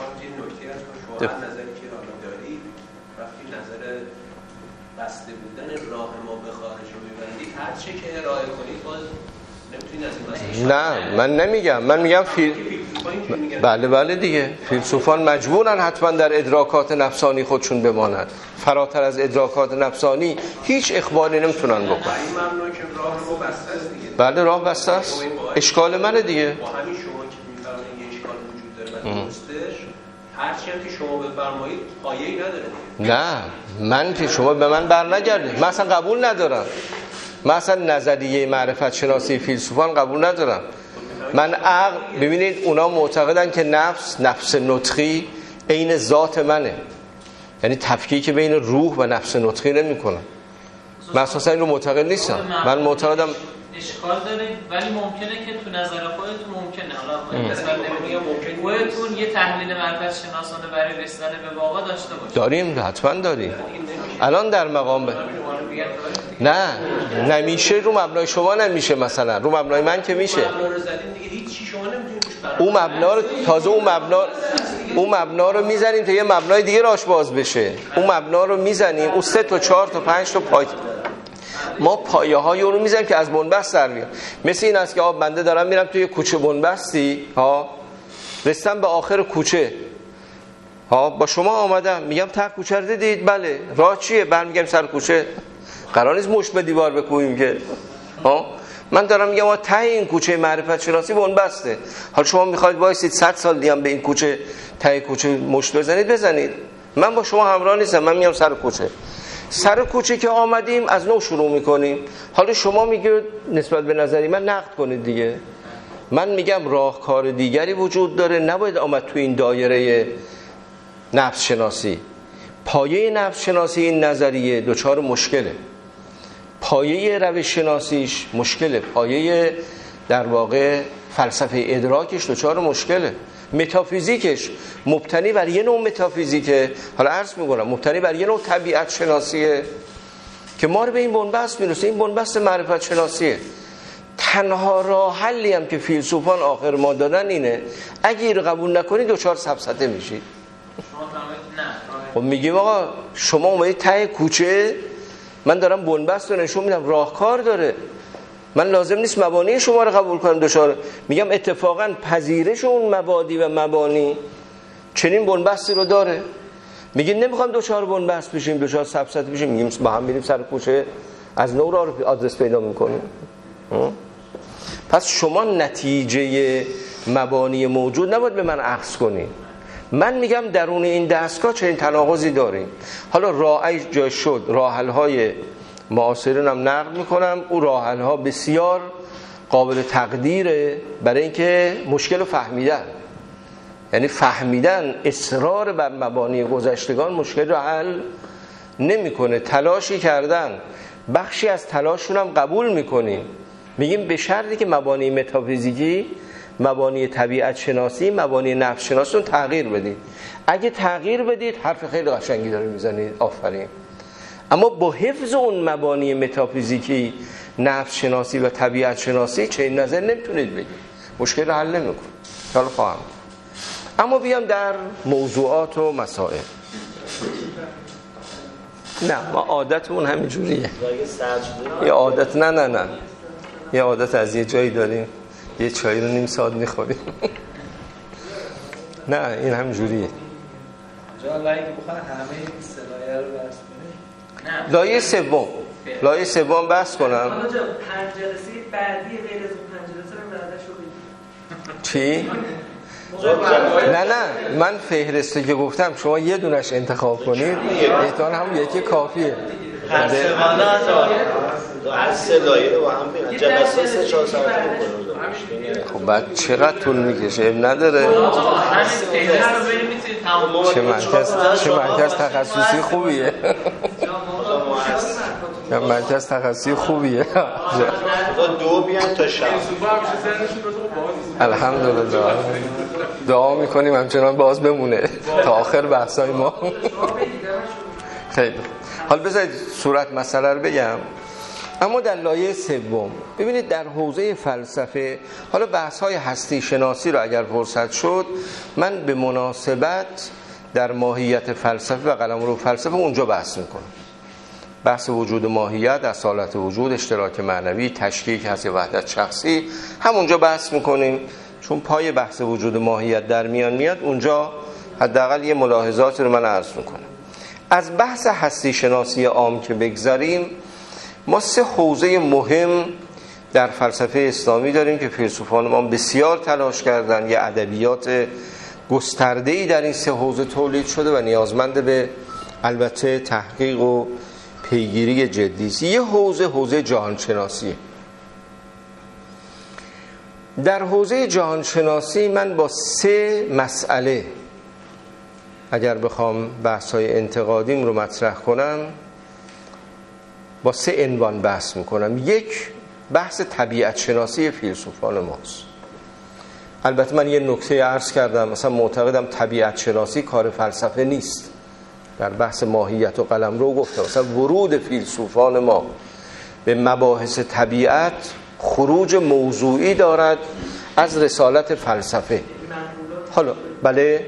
بسته بودن راه ما به خارج رو می‌بندید، هر چه که ارائه کنید باز نمیتونید از این نه من نمیگم، من میگم فیل... بله بله دیگه فیلسوفان مجبورن حتما در ادراکات نفسانی خودشون بمانند، فراتر از ادراکات نفسانی هیچ اخباری نمیتونن بکنن. این ممنوع که راه ما بسته است دیگه. بله راه بسته است، اشکال منه دیگه. با همین شما که می‌فرمایید یه اشکال وجود داره و درستش هر چی هم که شما بفرمایید پایه‌ای نداره دیگه. نه من که شما به من بر نگردید، من اصلا قبول ندارم. من اصلا نظریه معرفت شناسی فیلسوفان قبول ندارم. من عقل، ببینید اونا معتقدن که نفس، نفس نطقی عین ذات منه، یعنی تفکیک بین روح و نفس نطقی نمی‌کنن. من اساسا این رو معتقد نیستم. من معتقدم اشکال داره، ولی ممکنه که تو نظر خودتون ممکنه، حالا مثلا نمیگم ممکنه خودتون یه تحلیل معرفت شناسانه برای رسیدن به واقع داشته باشید. داریم، حتما داریم. الان در مقام ب... نه نمیشه، رو مبنای شما نمیشه، مثلا رو مبنای من که میشه. اون مبنا رو تازه اون مبنا اون مبنا رو میزنیم تا یه مبنای دیگه راش باز بشه. اون مبنا رو میزنیم، اون سه تا چهار تا پنج تا پای ما پایه های رو میزنیم که از بنبست در میاد. مثل این است که آب بنده دارم میرم توی کوچه بنبستی ها، رسیدم به آخر کوچه ها، با شما آمدم میگم ته کوچه رو دیدید؟ بله. راه چیه؟ برمیگردیم سر کوچه. قرار نیست مشت به دیوار بکوبیم که ها. من دارم میگم آ ته این کوچه معرفت شناسی بنبسته. حالا شما میخواید وایسید صد سال دیگه به این کوچه ته کوچه مشت بزنید بزنید، من با شما همراه نیستم. من میام سر کوچه. سر کوچه که آمدیم از نو شروع میکنیم. حالا شما میگید نسبت به نظری من نقد کنید دیگه. من میگم راهکار دیگری وجود داره، نباید آمد تو این دایره نفس شناسی. پایه نفس شناسی این نظریه دوچار مشکله، پایه روش شناسیش مشکله، پایه در واقع فلسفه ادراکش دوچار مشکله، متافیزیکش مبتنی بر یه نوع متافیزیکه، حالا عرض میکنم مبتنی بر یه نوع طبیعت شناسیه که ما رو به این بنبست میرسه. این بنبست معرفت شناسیه. تنها راه حلی هم که فیلسوفان آخر ما دادن اینه اگه این رو قبول نکنید دوچار سفسطه میشید. خب میگیم آقا شما اومدید ته کوچه، من دارم بنبست رو نشون میدم، راهکار داره، من لازم نیست مبانی شما رو قبول کنم دوچار. میگم اتفاقا پذیرش اون مبادی و مبانی چنین بنبستی رو داره. میگین نمیخوام دوچار بنبست بشیم، دوچار سفسطه بشیم، میگیم با هم میریم سر کوچه از نو راه رو آدرس پیدا میکنیم. پس شما نتیجه مبانی موجود نباید به من عکس کنید. من میگم درون این دستگاه چنین تناقضی داریم. حالا راهی جای شد، راه‌حل‌های معاصرین هم نقد میکنم، او راه‌حل‌ها بسیار قابل تقدیره برای اینکه مشکل رو فهمیدن، یعنی فهمیدن اصرار بر مبانی گذشتگان مشکل رو حل نمیکنه. تلاشی کردن، بخشی از تلاششون هم قبول میکنیم، میگیم به شرطی که مبانی متافیزیکی، مبانی طبیعت شناسی، مبانی نفس شناسی تغییر بدید. اگه تغییر بدید حرف خیلی قشنگی داره میزنید، آفرین. اما با حفظ اون مبانی متافیزیکی، نفس شناسی و طبیعت شناسی چه این نظر نمیتونید بگید، مشکل رو حل نمیکنه. حالا خواهم اما بیام در موضوعات و مسائل. نه ما عادتمون همین جوریه. یه عادت نه نه نه یه عادت از یه جایی داریم، یه چایی رو نیم ساعت میخوریم. نه این همین جوریه. جا لایه که بخواه همه این سلایه رو بحث کنیم. لایه سوم لایه سوم بحث کنم. حالا جا پنج جلسه بعدی غیر از اون پنج جلسه رو بعدش رو بگیم. چی؟ نه نه من فهرسته که گفتم شما یه دونش انتخاب کنید، احتمال هم یکی کافیه. هر سه هر سه لایه رو با هم بینن جلسه سه چهار ساعته میکنه. خب بعد چقدر طول میکشه؟ اب نداره. چه مرکز چه مرکز تخصصی خوبیه. مرکز تخصصی خوبیه. دو بیان تا شب. الحمدلله دعا میکنیم همچنان باز بمونه تا آخر بحثای ما. خیلی حالا بذارید صورت مسئله رو بگم. اما در لایه سوم ببینید در حوزه فلسفه، حالا بحث‌های هستی شناسی رو اگر فرصت شد من به مناسبت در ماهیت فلسفه و قلمرو فلسفه اونجا بحث میکنم. بحث وجود ماهیت، اصالت وجود، اشتراک معنوی، تشکیک هست یا وحدت شخصی، همونجا بحث میکنیم. چون پای بحث وجود ماهیت در میان میاد اونجا حداقل یه ملاحظاتی رو من عرض میکنم. از بحث هستی شناسی عام که بگذاریم، ما سه حوزه مهم در فلسفه اسلامی داریم که فیلسوفان ما بسیار تلاش کردن. یه ادبیات گسترده‌ای در این سه حوزه تولید شده و نیازمند به البته تحقیق و پیگیری جدی است. یه حوزه حوزه جهانشناسی. در حوزه جهانشناسی من با سه مسئله اگر بخوام بحث‌های انتقادیم رو مطرح کنم با سه عنوان بحث میکنم. یک، بحث طبیعت شناسی فیلسوفان ماست. البته من یه نکته عرض کردم، مثلا معتقدم طبیعت شناسی کار فلسفه نیست. در بحث ماهیت و قلمرو گفتم مثلا ورود فیلسوفان ما به مباحث طبیعت خروج موضوعی دارد از رسالت فلسفه. حالا بله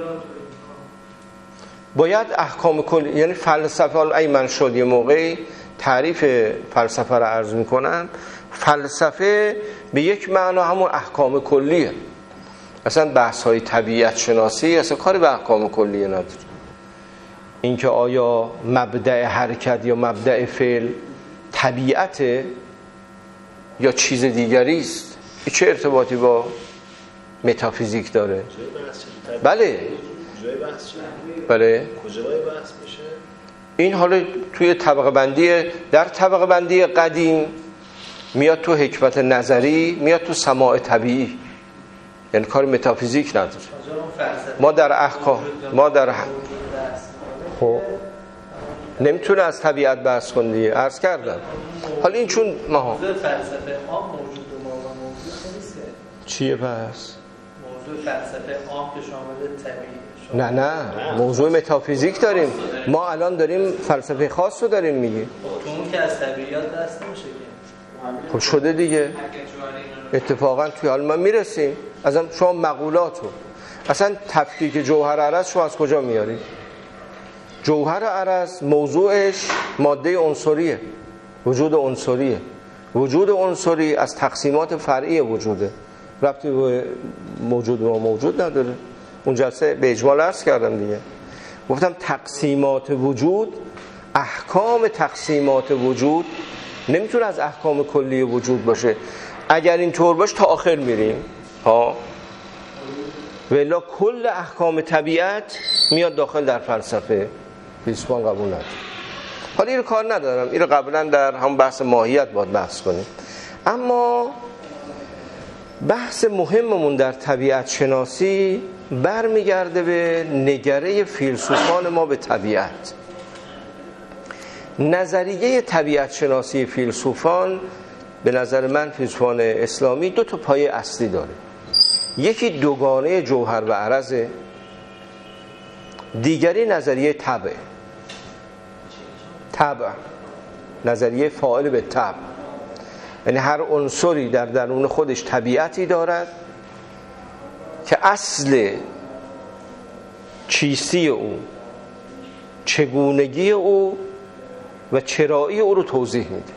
باید احکام کلی، یعنی فلسفه، ای من شد یه موقعی تعریف فلسفه را عرض میکنم، فلسفه به یک معنا همون احکام کلیه. اصلا بحث های طبیعت شناسی اصلا کاری به احکام کلیه نداره. اینکه آیا مبدأ حرکت یا مبدأ فعل طبیعت یا چیز دیگری است، این چه ارتباطی با متافیزیک داره؟ بله بله کجای بحث میشه؟ این حالا توی طبقه بندی، در طبقه بندی قدیم میاد تو حکمت نظری، میاد تو سماع طبیعی، یعنی کار متافیزیک نداره. ما در احکام ما در خب نمیتونه از طبیعت بحث کنه دیگه، عرض کردم. حالا این چون ما موضوع فلسفه عام موجود ما و موضوع نیست. چیه پس؟ موضوع فلسفه عام که شامل طبیعی. نه نه موضوع متافیزیک داریم. ما الان داریم فلسفه خاص رو داریم میگیم. تو اون که از طبیعیات دست نمیشه که. خب شده دیگه. اتفاقا توی حال ما میرسیم. ازم شما مقولاتو اصلا تفکیک جوهر عرض شما از کجا میارید؟ جوهر عرض موضوعش ماده عنصریه، وجود عنصریه. وجود عنصری از تقسیمات فرعی وجوده، ربطی به موجود و موجود نداره. اون جلسه به اجمال عرض کردم دیگه، گفتم تقسیمات وجود، احکام تقسیمات وجود نمیتونه از احکام کلی وجود باشه. اگر اینطور باشه تا آخر میریم ها، ولی کل احکام طبیعت میاد داخل در فلسفه. فیلسوفان قبول ندارن. حالا این رو کار ندارم، این رو قبلا در هم بحث ماهیت باید بحث کنیم. اما بحث مهممون در طبیعت شناسی برمیگرده به نگره فیلسوفان ما به طبیعت. نظریه طبیعت شناسی فیلسوفان به نظر من فیلسوفان اسلامی دو تا پایه اصلی داره. یکی دوگانه جوهر و عرضه، دیگری نظریه طبع. طبع نظریه فاعل به طبع، یعنی هر عنصری در درون خودش طبیعتی دارد که اصل چیستی او، چگونگی او و چرایی او رو توضیح میده.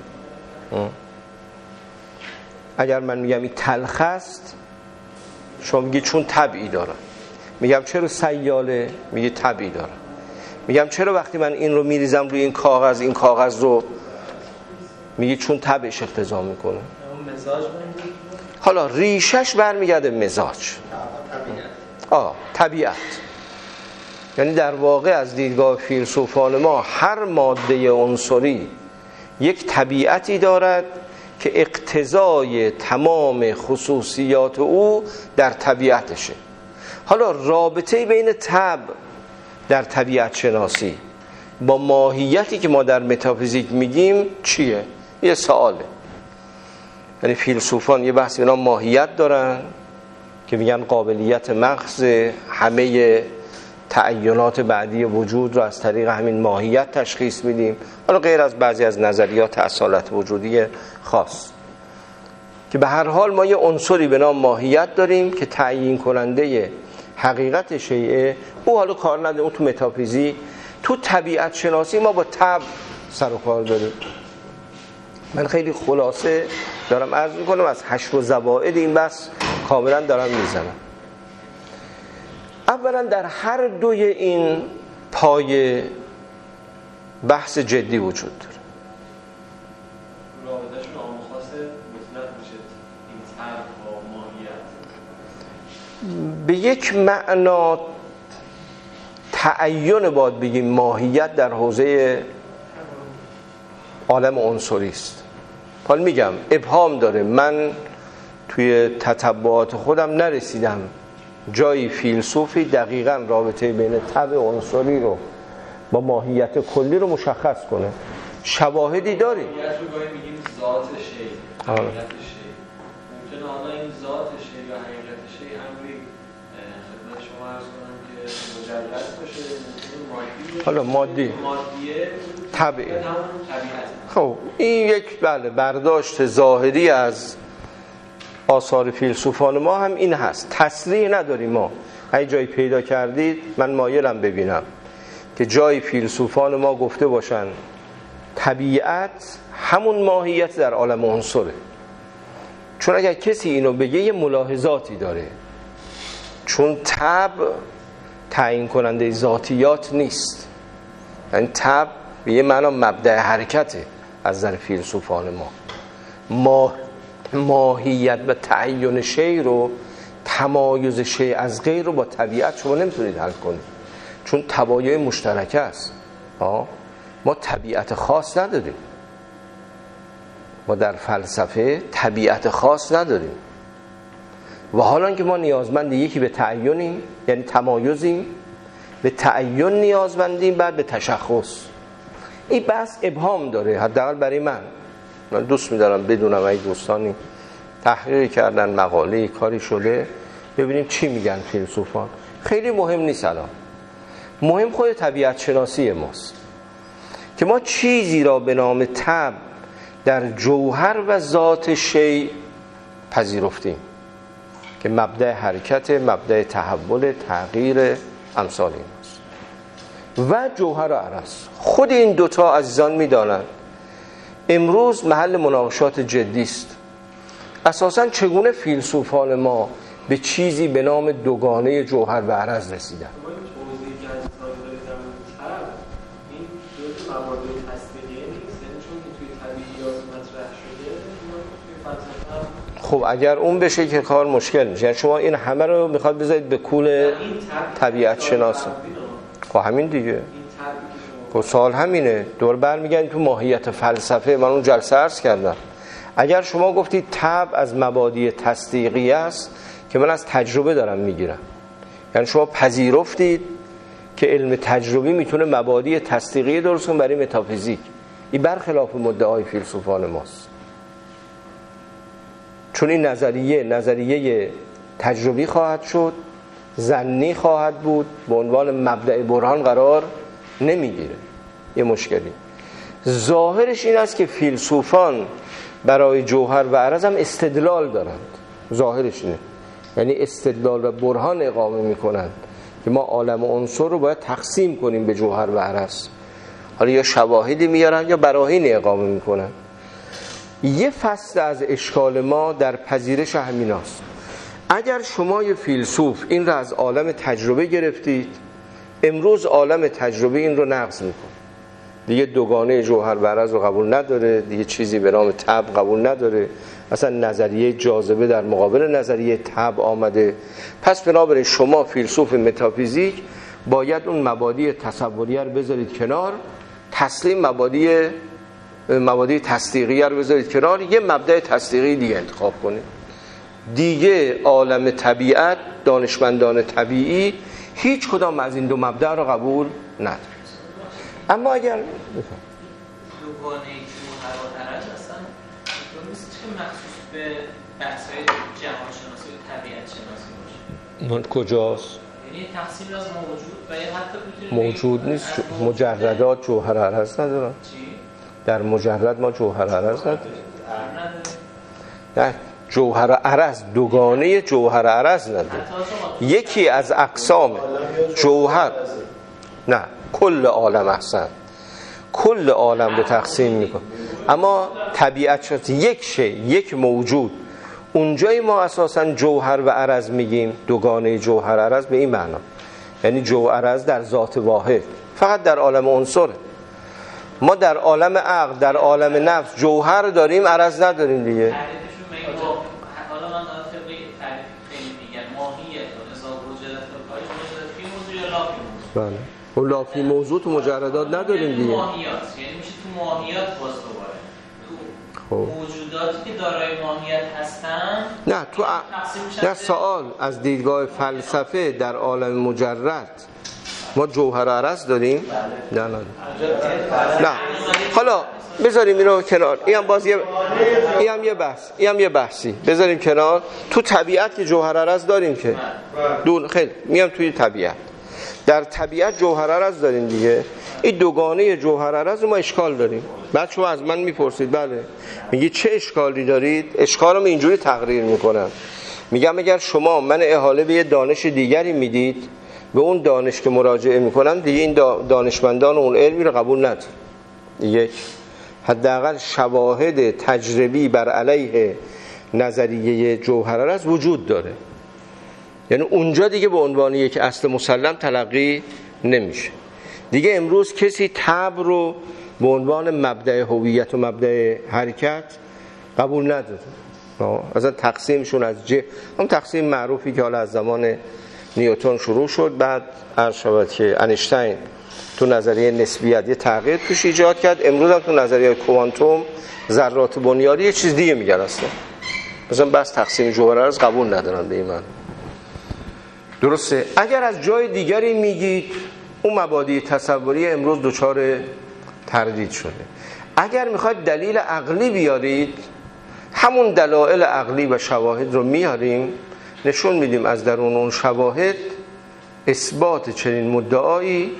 اگر من میگم این تلخ است، شما میگی چون طبعی داره. میگم چرا سیاله؟ میگی طبعی داره. میگم چرا وقتی من این رو میریزم روی این کاغذ، این کاغذ رو، میگی چون طبعش اقتضا میکنه. مزاج حالا ریشش برمیگرده مزاج، آه طبیعت. یعنی در واقع از دیدگاه فیلسوفان ما هر ماده عنصری یک طبیعتی دارد که اقتضای تمام خصوصیات او در طبیعتشه. حالا رابطه بین طبع در طبیعت شناسی با ماهیتی که ما در متافیزیک میگیم چیه؟ یه سواله. یعنی فیلسوفان یه بحثی به نام ماهیت دارن که میگن قابلیت مغز همه تعینات بعدی وجود رو از طریق همین ماهیت تشخیص میدیم، حالا غیر از بعضی از نظریات اصالت وجودی خاص، که به هر حال ما یه عنصری به نام ماهیت داریم که تعیین کننده حقیقت شیء. او حالا کار نداره، اون تو متافیزیک. تو طبیعت شناسی ما با طبع سر و کار داریم. من خیلی خلاصه دارم عرض میکنم، از حشو و زوائد این بحث کاملا دارم میزنم. اولا در هر دوی این پایه بحث جدی وجود داره. رابطه‌شون آموخاص مطلق میشه این طبع با ماهیت. به یک معنا تعین باید بگیم ماهیت در حوزه عالم عنصری است. حالا میگم ابهام داره، من توی تتبعات خودم نرسیدم جایی فیلسوفی دقیقاً رابطه بین طبع عنصری رو با ماهیت کلی رو مشخص کنه. شواهدی داریم. ماهیت رو گاهی میگیم ذات شی، حقیقت شی. ممکنه حالا این ذات شی یا حقیقت شی امری خدمت شما عرض کنم که مجرد باشه، ممکنه مادی باشه. حالا مادی مادیه طبعی. طبیعت. خب این یک بله برداشت ظاهری از آثار فیلسوفان ما هم این هست. تصریح نداریم ما. اگه جایی پیدا کردید من مایلم ببینم که جایی فیلسوفان ما گفته باشن طبیعت همون ماهیت در عالم عنصره. چون اگر کسی اینو بگه یه ملاحظاتی داره، چون طبع تعیین کننده ذاتیات نیست. یعنی طبع به یه معنا مبدأ حرکته از نظر فیلسوفان ما. ما ماهیت و تعیین شی رو، تمایز شی از غیر رو با طبیعت شما نمیتونید حل کنید، چون تباین مشترکه است. آه؟ ما طبیعت خاص نداریم. ما در فلسفه طبیعت خاص نداریم و حالا که ما نیازمند یکی به تعیینیم، یعنی تمایزیم، به تعیین نیازمندیم، بعد به تشخص. این بحث ابهام داره، حداقل برای من. من دوست می‌دارم بدونم اگه دوستانی تحقیق کردن، مقاله کاری شده، ببینیم چی میگن فیلسوفان. خیلی مهم نیست الان. مهم خود طبیعت شناسی ماست که ما چیزی را به نام طبع در جوهر و ذات شیء پذیرفتیم که مبدأ حرکت، مبدأ تحول، تغییر، امثال این است. و جوهر و عرض، خود این دوتا عزیزان میدانند امروز محل مناقشات جدی است. اساساً چگونه فیلسوفان ما به چیزی به نام دوگانه جوهر و عرض رسیدن؟ این دو موارد تصدیقیه نیست، چون که توی طبیعیات مطرح شده، توی فلسفه. خب اگر اون بشه که کار مشکل میشه. یعنی شما این همه رو میخواد بذارید به کول طبیعت شناسی. خب همین دیگه. خب سوال همینه. دور برمیگردیم تو ماهیت فلسفه. من اون جلسه عرض کردم اگر شما گفتید طبع از مبادی تصدیقی است که من از تجربه دارم میگیرم، یعنی شما پذیرفتید که علم تجربی میتونه مبادی تصدیقی درست کنه برای متافیزیک. این برخلاف مدعای فیلسوفان ماست، چون این نظریه نظریه تجربی خواهد شد، ظنی خواهد بود، به عنوان مبدأ برهان قرار نمیگیره. یه مشکلی ظاهرش این است که فیلسوفان برای جوهر و عرض هم استدلال دارند. ظاهرش اینه، یعنی استدلال و برهان اقامه میکنند که ما عالم عنصر رو باید تقسیم کنیم به جوهر و عرض. حالا یا شواهدی میارن یا براهین اقامه میکنن. یه فصل از اشکال ما در پذیرش همیناست. اگر شما یه فیلسوف این رو از عالم تجربه گرفتید، امروز عالم تجربه این رو نقض میکنه، دیگه دوگانه جوهر و عرض رو قبول نداره، دیگه چیزی به نام طبع قبول نداره، اصلا نظریه جاذبه در مقابل نظریه طبع آمده. پس بنابراین شما فیلسوف متافیزیک باید اون مبادی تصوریه رو بذارید کنار، تسلیم مبادی مبادی تصدیقیه رو بذارید کنار، یه مبدأ تصدیقی دیگه انتخاب کنید. دیگه عالم طبیعت، دانشمندان طبیعی هیچ کدام از این دو مبدأ رو قبول نداره. اما اگر دوگانه جوهر و عرض اصلا نیست که مخصوص به بحث‌های جهانشناسی و طبیعت شناسی باشه. کجاست؟ یعنی تقسیم از موجود و یا حتی موجود نیست. مجردات جوهر و عرض ندارن. چی؟ در مجرد ما جوهر و عرض نداریم. نه، جوهر و عرض دوگانه جوهر و عرض نداریم. یکی از اقسام جوهر، نه کل عالم، احسن، کل عالم رو تقسیم میکن. اما طبیعت شد یک شی، یک موجود، اونجای ما اساسا جوهر و عرض میگیم، دوگانه جوهر و عرض به این معنا، یعنی جوهر و عرض در ذات واحد، فقط در عالم عنصره. ما در عالم عقل، در عالم نفس جوهر داریم، عرض نداریم دیگه. حالا من طبق تعریف خیلی میگن ماهیت و اضافه وجودت و کارش فی موضوع یا لافی موضوع. بله. اون لافی موضوع تو مجردات نداریم دیگه. ماهیات، یعنی میشه تو ماهیات باز دوباره. تو موجوداتی که دارای ماهیت هستن نه تو ا... نه سوال از دیدگاه فلسفه در عالم مجرد ما جوهر و عرض داریم؟ نه نه نه. حالا بذاریم اینو کنار، اینم باز یه اینم یه بحث، اینم یه بحثی بذاریم کنار. تو طبیعت که جوهر و عرض داریم که دون خیلی میام توی طبیعت، در طبیعت جوهر و عرض داریم دیگه. این دوگانه جوهر و عرض ما اشکال داریم. بعد شما از من میپرسید بله، میگی چه اشکالی دارید؟ اشکالم اینجوری تقریر میکنم، میگم اگر شما من احاله به یه دانش دیگری میدید، به اون دانش که مراجعه میکنم دیگه این دانشمندان اون علمی رو قبول ندارم. یک، حداقل شواهد تجربی بر علیه نظریه جوهر و عرض وجود داره، یعنی اونجا دیگه به عنوان یک اصل مسلم تلقی نمیشه دیگه. امروز کسی طبع رو به عنوان مبدأ هویت و مبدأ حرکت قبول نداره. اصلا تقسیمشون از ج هم تقسیم معروفی که حالا از زمان نیوتن شروع شد، بعد عرض شود که انیشتین تو نظریه نسبیت یه تغییر توش ایجاد کرد، امروز هم تو نظریه کوانتوم ذرات بنیادی یه چیز دیگه میگن اصلا. مثلا بس تقسیم جوهر و عرض قبول ندارن به این معنی. درسته. اگر از جای دیگری میگید اون مبادی تصوری امروز دچار تردید شده. اگر میخواید دلیل عقلی بیارید، همون دلایل عقلی و شواهد رو میاریم، نشون میدیم از درون اون شواهد اثبات چنین مدعایی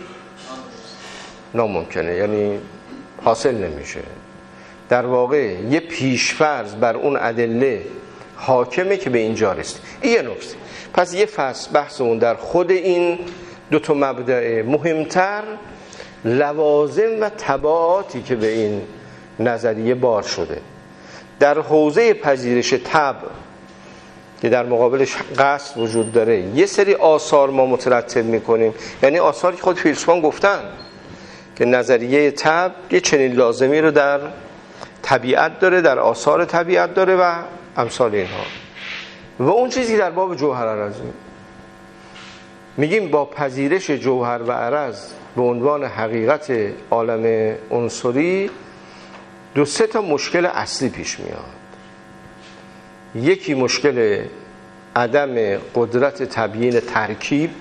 ناممکنه، یعنی حاصل نمیشه. در واقع یه پیشفرض بر اون ادله حاکمه که به اینجا رسید. این یه نکته. پس یه فصل بحثمون در خود این دو تا مبدأ، مهمتر لوازم و تبعاتی که به این نظریه بار شده. در حوزه پذیرش طبع که در مقابلش قصد وجود داره، یه سری آثار ما مترتب میکنیم، یعنی آثاری که خود فیلسوفان گفتن که نظریه طبع یه چنین لازمی رو در طبیعت داره، در آثار طبیعت داره و امثال اینها. و اون چیزی در باب جوهر و عرض میگیم با پذیرش جوهر و عرض به عنوان حقیقت عالم عنصری دو سه تا مشکل اصلی پیش میاد. یکی مشکل عدم قدرت تبیین ترکیب.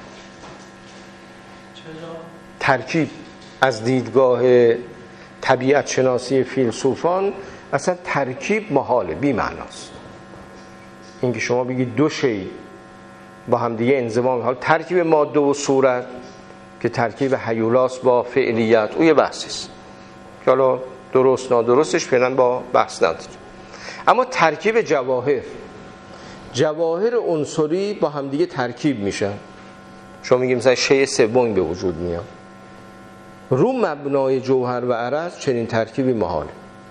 ترکیب از دیدگاه طبیعت شناسی فیلسوفان اصلا ترکیب محاله، بی معناست. اینکه شما بگید دو شی با هم دیگه انضمام، حال ترکیب ماده و صورت که ترکیب هیولاس با فعلیت، او یه بحثیست که حالا درست نادرستش فعلا با بحث نداره. اما ترکیب جواهر، جواهر عنصری با هم دیگه ترکیب میشن، شما میگیم مثلا شیء سوم به وجود میاد. رو مبنای جوهر و عرض چنین ترکیبی محاله.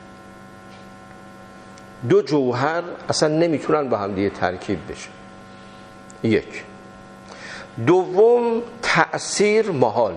دو جوهر اصلا نمیتونن با هم دیگه ترکیب بشه. یک. دوم تأثیر محاله.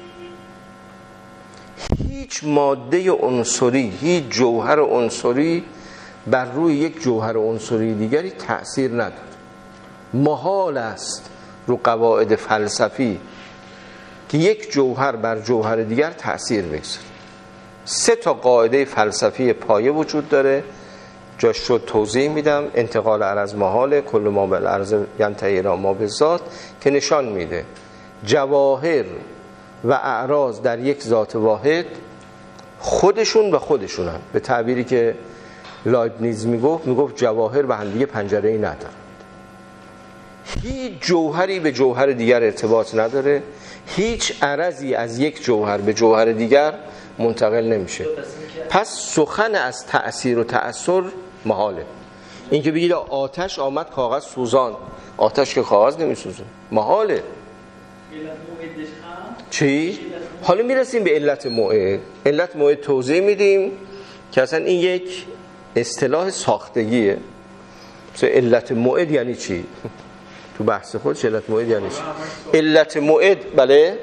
هیچ ماده عنصری، هیچ جوهر عنصری بر روی یک جوهر عنصری دیگری تأثیر نداره. محال است رو قواعد فلسفی که یک جوهر بر جوهر دیگر تأثیر بگذاره. سه تا قاعده فلسفی پایه وجود داره، جاش شد توضیح میدم. انتقال عرض محاله، کل ما بالعرض ینتهی الی ما بالذات، که نشان میده جواهر و اعراض در یک ذات واحد خودشون و خودشونن. به تعبیری که لایبنیز میگفت، میگفت جواهر به هم دیگه پنجره‌ای ندارن. هیچ جوهری به جوهر دیگر ارتباط نداره، هیچ عرضی از یک جوهر به جوهر دیگر منتقل نمیشه. پس سخن از تأثیر و تأثر محاله. این که بگید آتش آمد کاغذ سوزان، آتش که کاغذ نمیسوزه، محاله. چی؟ حالا میرسیم به علت موعد. علت موعد توضیح میدیم که اصلا این یک اصطلاح ساختگیه. مثلا علت موعد یعنی چی؟ تو بحث خودش علت موعد یعنی چی؟ علت موعد بله؟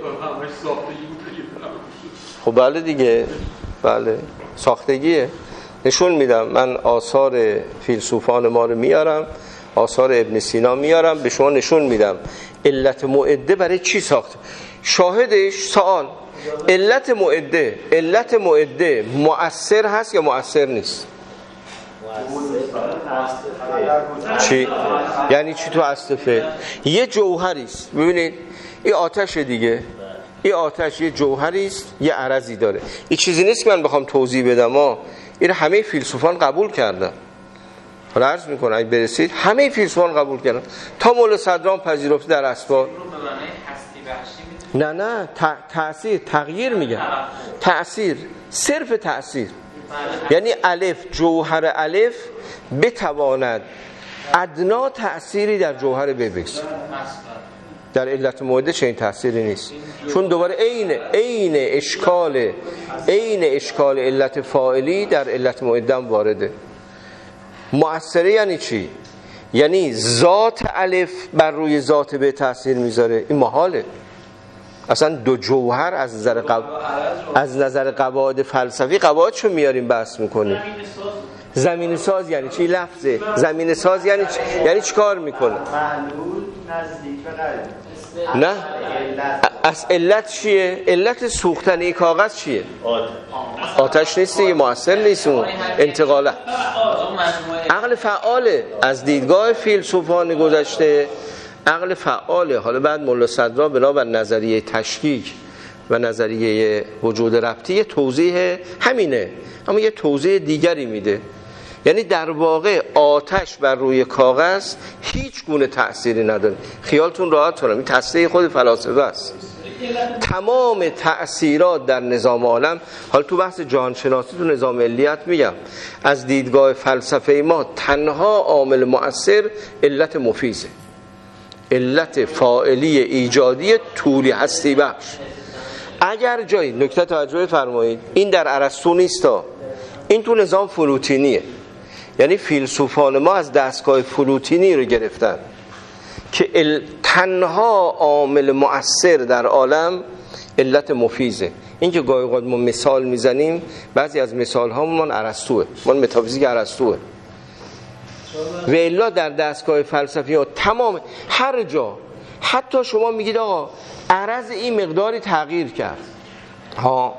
خب بله دیگه، بله ساختگیه. نشون میدم، من آثار فیلسوفان ما رو میارم، آثار ابن سینا میارم، به شما نشون میدم علت موعده برای چی ساخته. شاهدش سوال، علت موعده علت موعده مؤثر هست یا مؤثر نیست؟ چی؟ یعنی چی تو اصل فعل؟ یه جوهری است. ببینید این آتش دیگه، این آتش یه جوهری است، یه عرضی داره. این چیزی نیست که من بخوام توضیح بدم. ها این همه فیلسوفان قبول کردن. حالا عرض میکنم اگه برسید همه فیلسوفان قبول کردن، تا مولا صدران پذیرفته در اسباب. نه نه تأثیر، تغییر میگن، تأثیر، صرف تأثیر. یعنی الف، جوهر الف بتواند ادنا تأثیری در جوهر ببکسه. در علت موعده چنین تأثیری نیست، چون دوباره عین عین اشکال عین اشکال علت فاعلی در علت موعده هم وارده. مؤثره یعنی چی؟ یعنی ذات الف بر روی ذات به تأثیر میذاره. این محاله. اصلا دو جوهر از نظر قو... از نظر قواعد فلسفی قواعدشو میاریم بحث میکنیم. زمین ساز یعنی چی؟ لفظه. زمین ساز یعنی چی؟ یعنی چی کار میکنه؟ معلول نزدیک و قریب. نه از علت چیه؟ علت سوختن این کاغذ چیه؟ آتش نیست، یه مؤثر نیست. اون انتقاله. عقل فعاله. از دیدگاه فیلسوفان گذشته عقل فعاله. حالا بعد مولا صدرا بنابر نظریه تشکیک و نظریه وجود ربطی توضیح همینه، اما یه توضیح دیگری میده. یعنی در واقع آتش بر روی کاغذ هیچ گونه تأثیری نداره. خیالتون راحت کنم، این تصریح خود فلاسفه است. تمام تأثیرات در نظام عالم، حالا تو بحث جهانشناسی تو نظام علیت میگم، از دیدگاه فلسفه ما تنها عامل مؤثر علت مفیزه، علت فاعلی ایجادی طولی هستی بخش. اگر جایی نکته توجه فرمایید، این در ارسطو نیستا، این تو نظام فلوتینیه. یعنی فیلسوفان ما از دستگاه فلوتینی رو گرفتن که ال... تنها عامل مؤثر در عالم علت مفیزه. این که گاهی اوقات ما مثال میزنیم، بعضی از مثال هامون ارسطوئه، مال متافیزیک ارسطوئه. و الا در دستگاه فلسفی ها تمام هر جا، حتی شما میگید آقا عرض این مقداری تغییر کرد، ها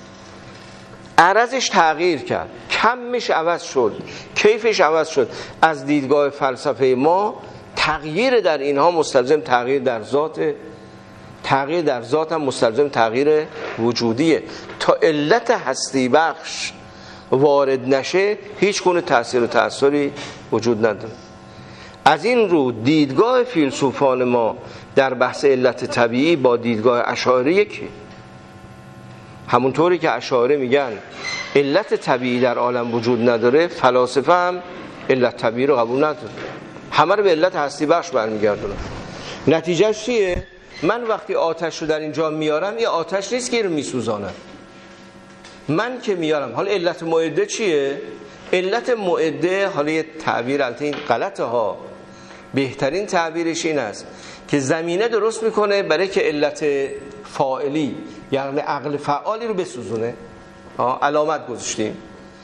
عرضش تغییر کرد، کمش عوض شد، کیفش عوض شد، از دیدگاه فلسفه ما تغییر در اینها مستلزم تغییر در ذات، تغییر در ذات هم مستلزم تغییر وجودیه. تا علت هستی بخش وارد نشه هیچ گونه تأثیر و تأثیری وجود نداره. از این رو دیدگاه فیلسوفان ما در بحث علت طبیعی با دیدگاه اشاعره یکی. همونطوری که اشاعره میگن علت طبیعی در عالم وجود نداره، فلاسفه هم علت طبیعی رو قبول نداره، همه رو به علت هستی بخش برمیگردونه. نتیجه چیه؟ من وقتی آتش رو در اینجا میارم، این آتش نیست که رو میسوزانم، من که میارم. حالا علت معده چیه؟ علت معده، حالا یه تعبیر البته این غلطه ها، بهترین تعبیرش این است که زمینه درست میکنه برای که علت فاعلی یعنی عقل فعالی رو بسوزونه. علامت گذاشتیم.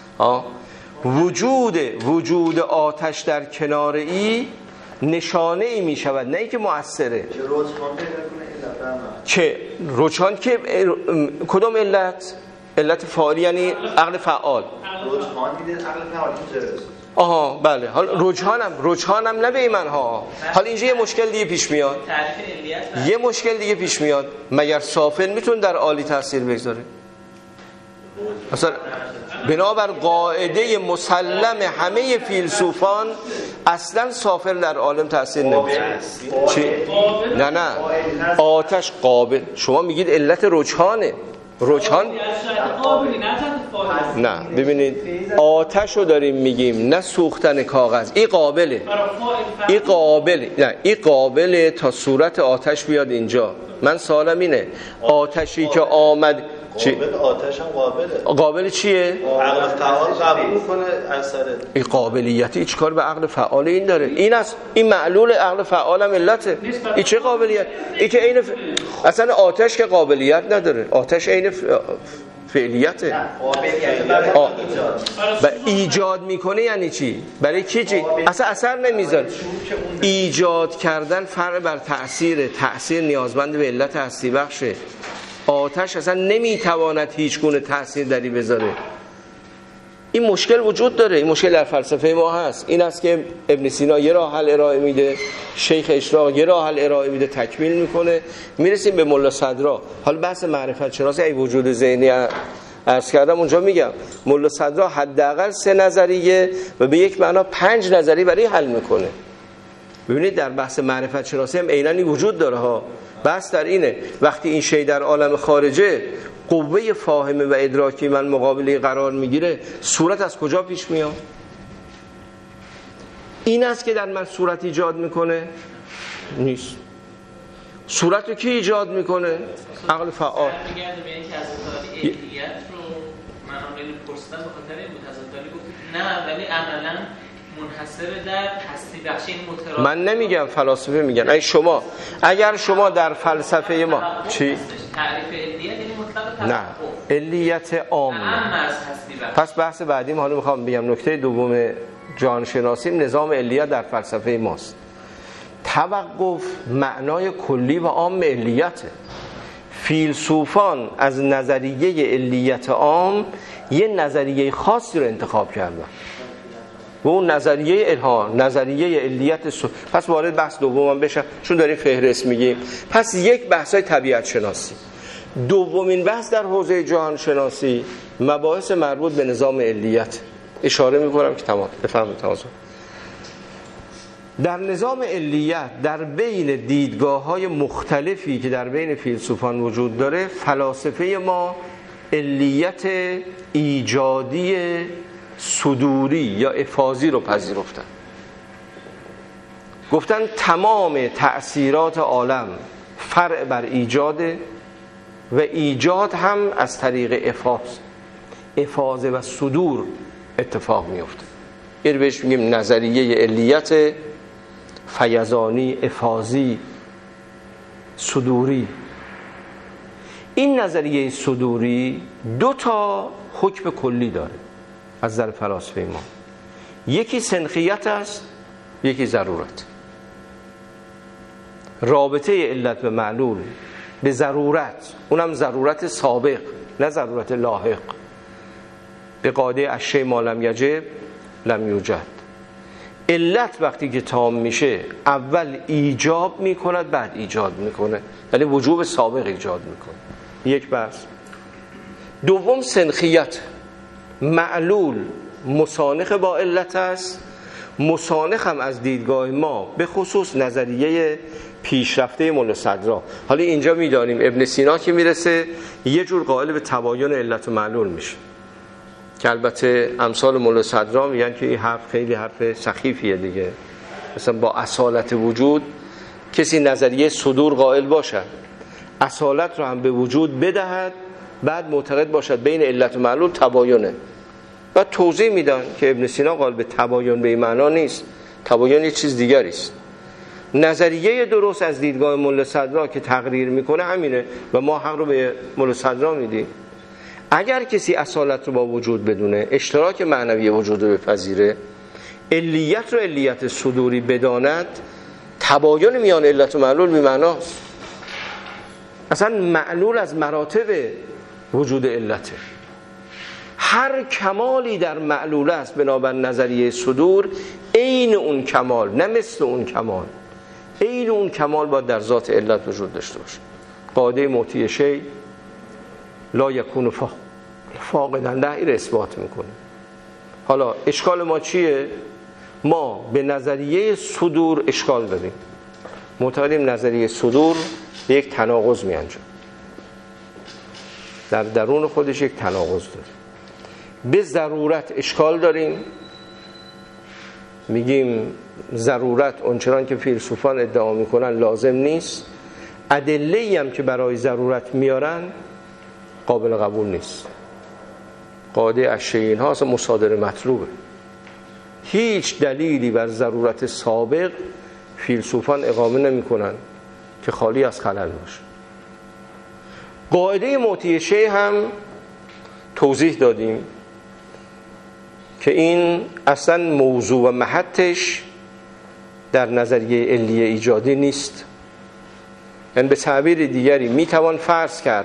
وجود وجود آتش در کنار ای نشانه ای می شود، نه ای که مؤثره. که رجحان که کدوم علت؟ علت فعالی یعنی عقل فعال. رجحان میده عقل فعال میذاره. آها بله. حالا رجحانم رجحانم نه به من ها. حالا اینجا یه مشکل دیگه پیش میاد. یه مشکل دیگه پیش میاد. مگر سافل میتونه در عالی تاثیر بگذاره؟ مثلا بنابر قاعده مسلم همه فیلسوفان اصلا سافل در عالم تاثیر نمیذاره. چی؟ نه نه آتش قابل. شما میگید علت رجحانه. رجحان نه ببینید آتش رو داریم میگیم نه سوختن کاغذ. این قابله، این قابله، نه این قابله تا صورت آتش بیاد اینجا. من سوالم اینه آتشی که آمد چی؟ قابل آتش هم قابله. قابل چیه؟ عقل فعال قبول میکنه اثر. این قابلیتی هیچ کار به عقل فعال این داره؟ این است این معلول عقل فعال هم علته. این چه قابلیت؟ این که عین ف... اصلا آتش که قابلیت نداره. آتش عین ف... فعلیته. آ... ب... ایجاد میکنه یعنی چی؟ برای کی چی؟ اصلا اثر نمیذاره. ایجاد کردن فرق بر تأثیر. تأثیر نیازمند به علت هستی بخشه. آتش اصلا نمیتواند هیچ گونه تأثیر دری بذاره. این مشکل وجود داره. این مشکل در فلسفه ما هست. این است که ابن سینا یه راه حل ارائه میده، شیخ اشراق یه راه حل ارائه میده، تکمیل میکنه، میرسیم به ملا صدرا. حالا بحث معرفت شناسی ای وجود ذهنی عرض کردم اونجا میگم ملا صدرا حداقل سه نظریه و به یک معنا پنج نظریه برای حل میکنه. ببینید در بحث معرفت شناسی هم عیناً وجود داره ها. بحث در اینه وقتی این شی در عالم خارجه قوه فاهمه و ادراکی من مقابله قرار میگیره، صورت از کجا پیش میاد؟ این است که در من صورت ایجاد میکنه؟ نیست. صورت رو کی ایجاد میکنه؟ عقل فعال. میگرده به اینکه از علیت رو من خیلی پرسیدم به خاطر این بود. حضرت علی گفت نه ولی عملاً منحصر در هستی بخشی مترادف. من نمیگم، فلاسفه میگن. ای شما اگر شما در فلسفه ما چی؟ تعریف علیت یعنی مطلق نه علیت عام. پس بحث بعدیم حالا میخوام بگم نکته دوم جهان شناسی نظام علیت در فلسفه ماست. توقف معنای کلی و عام علیته. فیلسوفان از نظریه علیت عام یه نظریه خاصی رو انتخاب کردن و اون نظریه الهام، نظریه علیت سو... پس وارد بحث دومم بشم چون داریم فهرست میگیم. پس یک بحثای طبیعت شناسی. دومین بحث در حوزه جهان شناسی مباحث مربوط به نظام علیت. اشاره میکنم که تمام بفهمید. تازه در نظام علیت در بین دیدگاه‌های مختلفی که در بین فیلسوفان وجود داره، فلاسفه ما علیت ایجادی صدوری یا افاضی رو پذیرفتن. گفتن تمام تأثیرات عالم فرع بر ایجاده و ایجاد هم از طریق افاض افاضه و صدور اتفاق میفته. این بهش میگیم نظریه علیت فیضانی، افاضی، صدوری. این نظریه صدوری دو تا حکم کلی داره از نظر فلاسفه ما. یکی سنخیت است، یکی ضرورت. رابطه علت به معلول به ضرورت، اونم ضرورت سابق نه ضرورت لاحق. به قاعده الشیء ما لم یجب لم یوجد. علت وقتی که تام میشه اول ایجاب میکند بعد ایجاد میکنه، یعنی وجوب سابق ایجاد میکنه. یک بحث. دوم سنخیت، معلول مسانخ با علت است. مسانخ هم از دیدگاه ما به خصوص نظریه پیشرفته ملا صدرا. حالا اینجا میدانیم ابن سینا که میرسه یه جور قائل به تباین علت و معلول میشه که البته امثال ملا صدرا میگن که این حرف خیلی حرف سخیفیه دیگه. مثلا با اصالت وجود کسی نظریه صدور قائل باشد، اصالت رو هم به وجود بدهد، بعد معتقد باشد بین علت و معلول تباینه. و توضیح میدن که ابن سینا قائل به تباین به این معنا نیست، تباین یه چیز دیگری است. نظریه درست از دیدگاه ملا صدرا که تقریر میکنه همینه و ما حق رو به ملا صدرا میدیم. اگر کسی اصالت رو با وجود بدونه، اشتراک معنوی وجود رو بپذیره، علیت رو علیت صدوری بداند، تباین میان علت و معلول بی معناست. اصلا معلول از مراتب وجود علته. هر کمالی در معلول است بنابر نظریه صدور، عین اون کمال، نه مثل اون کمال، عین اون کمال باید در ذات علت وجود داشته باشه. قاعده موتی شی لا یکون فاقدا له را اثبات میکنه. حالا اشکال ما چیه؟ ما به نظریه صدور اشکال داریم، معتقدیم نظریه صدور به یک تناقض میانجام، در درون خودش یک تناقض داره. به ضرورت اشکال داریم، میگیم ضرورت اونچنان که فیلسوفان ادعا میکنن لازم نیست، ادله‌ای هم که برای ضرورت میارن قابل قبول نیست. قاعده اشیاء ها اصلا مصادره مطلوبه. هیچ دلیلی بر ضرورت سابق فیلسوفان اقامه نمیکنن که خالی از خلل باشه. قاعده موتی شی هم توضیح دادیم که این اصلا موضوع و محطش در نظریه علیه ایجادی نیست. یعنی به تعبیر دیگری میتوان فرض کرد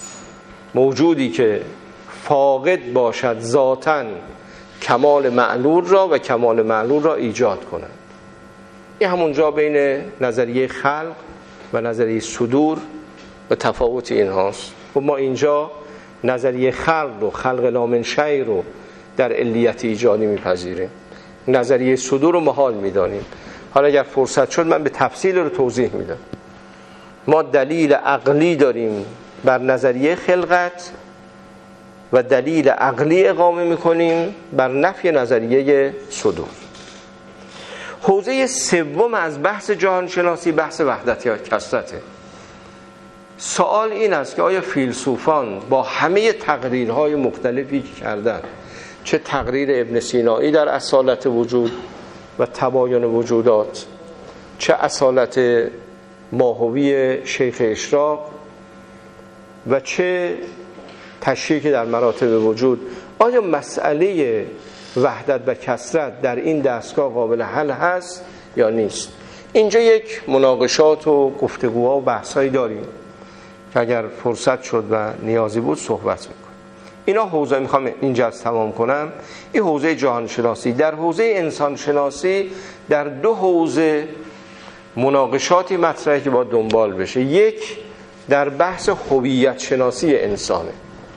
موجودی که فاقد باشد ذاتاً کمال معلول را و کمال معلول را ایجاد کند. این همونجا بین نظریه خلق و نظریه صدور و تفاوت این هاست. و ما اینجا نظریه خلق رو، خلق لا من شیء رو در علیت ایجادی میپذیریم، نظریه صدور رو محال میدانیم. حالا اگر فرصت شد من به تفصیل رو توضیح میدم. ما دلیل عقلی داریم بر نظریه خلقت و دلیل عقلی اقامه میکنیم بر نفی نظریه صدور. حوزه سوم از بحث جهانشناسی بحث وحدت یا کثرته. سوال این است که آیا فیلسوفان با همه تقریرهای مختلفی که کردن، چه تقریر ابن سینایی در اصالت وجود و تباین وجودات، چه اصالت ماهوی شیخ اشراق و چه تشریح در مراتب وجود، آیا مسئله وحدت و کثرت در این دستگاه قابل حل هست یا نیست؟ اینجا یک مناقشات و گفتگوها و بحثایی داریم که اگر فرصت شد و نیازی بود صحبت میکنم. اینا حوزه، میخوام اینجا از تمام کنم، این حوزه جهان شناسی. در حوزه انسان شناسی در دو حوزه مناقشاتی مطرحه که باید دنبال بشه. یک در بحث هویت شناسی انسانه.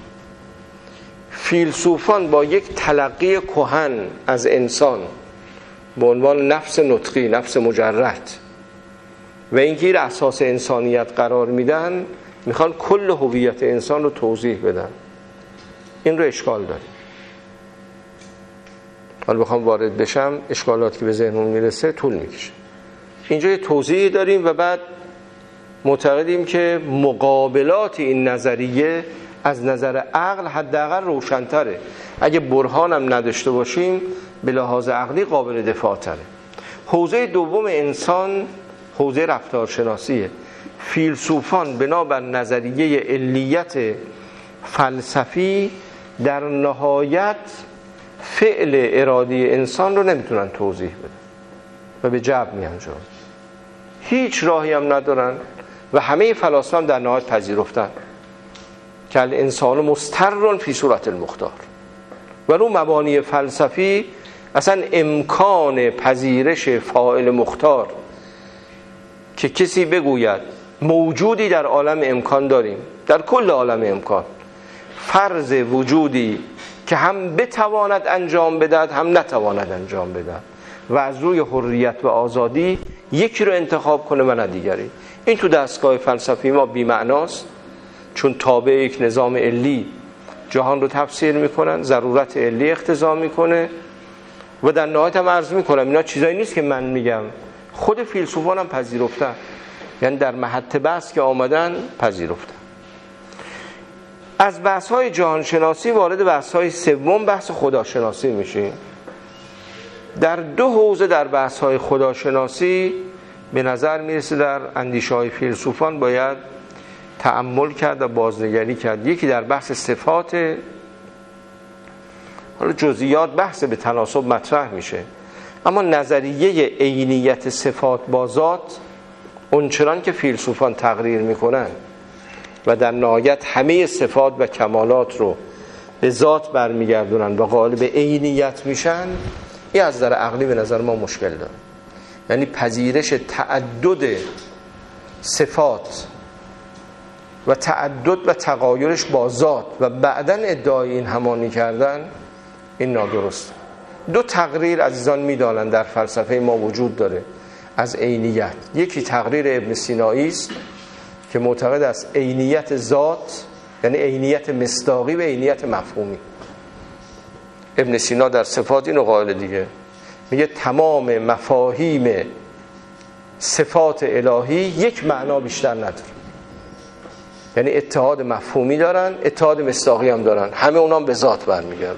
فیلسوفان با یک تلقی کهن از انسان به عنوان نفس نطقی، نفس مجرد و اینکه اساس انسانیت قرار میدن، میخوان کل هویت انسان رو توضیح بدن. این رو اشکال داره. حالا بخوام وارد بشم اشکالات که به ذهنمون میرسه طول میکشه. اینجا یه توضیح داریم و بعد معتقدیم که مقابلات این نظریه از نظر عقل حداقل روشن‌تره. اگه برهان هم نداشته باشیم به لحاظ عقلی قابل دفاع تره. حوزه دوم انسان حوزه رفتارشناسیه. فیلسوفان بنابر نظریه علیت فلسفی در نهایت فعل ارادی انسان رو نمیتونن توضیح بدن و به جبر میانجام، هیچ راهی هم ندارن و همه فلاسفه هم در نهایت پذیرفتن که الانسان مستر فی صورت المختار. و رو مبانی فلسفی اصلا امکان پذیرش فاعل مختار که کسی بگوید موجودی در عالم امکان داریم، در کل عالم امکان، فرض وجودی که هم بتواند انجام بدهد هم نتواند انجام بدهد و از روی حریت و آزادی یکی رو انتخاب کنه و نه دیگری. این تو دستگاه فلسفی ما بی‌معناست، چون تابع یک نظام علی جهان رو تفسیر میکنن، ضرورت علی اقتضا میکنه و در نهایت هم عرض میکنم اینا چیزایی نیست که من میگم، خود فیلسوفان هم پذیرفتن، یعنی در محط بحث که آمدن پذیرفتن. از بحث‌های جهانشناسی وارد بحث‌های سوم، بحث خداشناسی میشیم. در دو حوزه در بحث‌های خداشناسی به نظر میرسه در اندیشه‌های فیلسوفان باید تأمل کرد و بازنگری کرد. یکی در بحث صفات، حالا جزئیات بحث به تناسب مطرح میشه، اما نظریه عینیت صفات با ذات اونچنان که فیلسوفان تقریر میکنن و در نهایت همه صفات و کمالات رو به ذات برمیگردونن و قالب عینیت میشن، این از نظر عقلی به نظر ما مشکل داره. یعنی پذیرش تعدد صفات و تعدد و تغایرش با ذات و بعداً ادعای این همانی کردن، این نادرست. دو تقریر عزیزان میدانن در فلسفه ما وجود داره از عینیت. یکی تقریر ابن سینایی است که معتقد است عینیت ذات یعنی عینیت مصداقی و عینیت مفهومی. ابن سینا در صفات اینو قائل دیگه، میگه تمام مفاهیم صفات الهی یک معنا بیشتر نداره، یعنی اتحاد مفهومی دارن، اتحاد مصداقی هم دارن، همه اونا هم به ذات برمیگرده.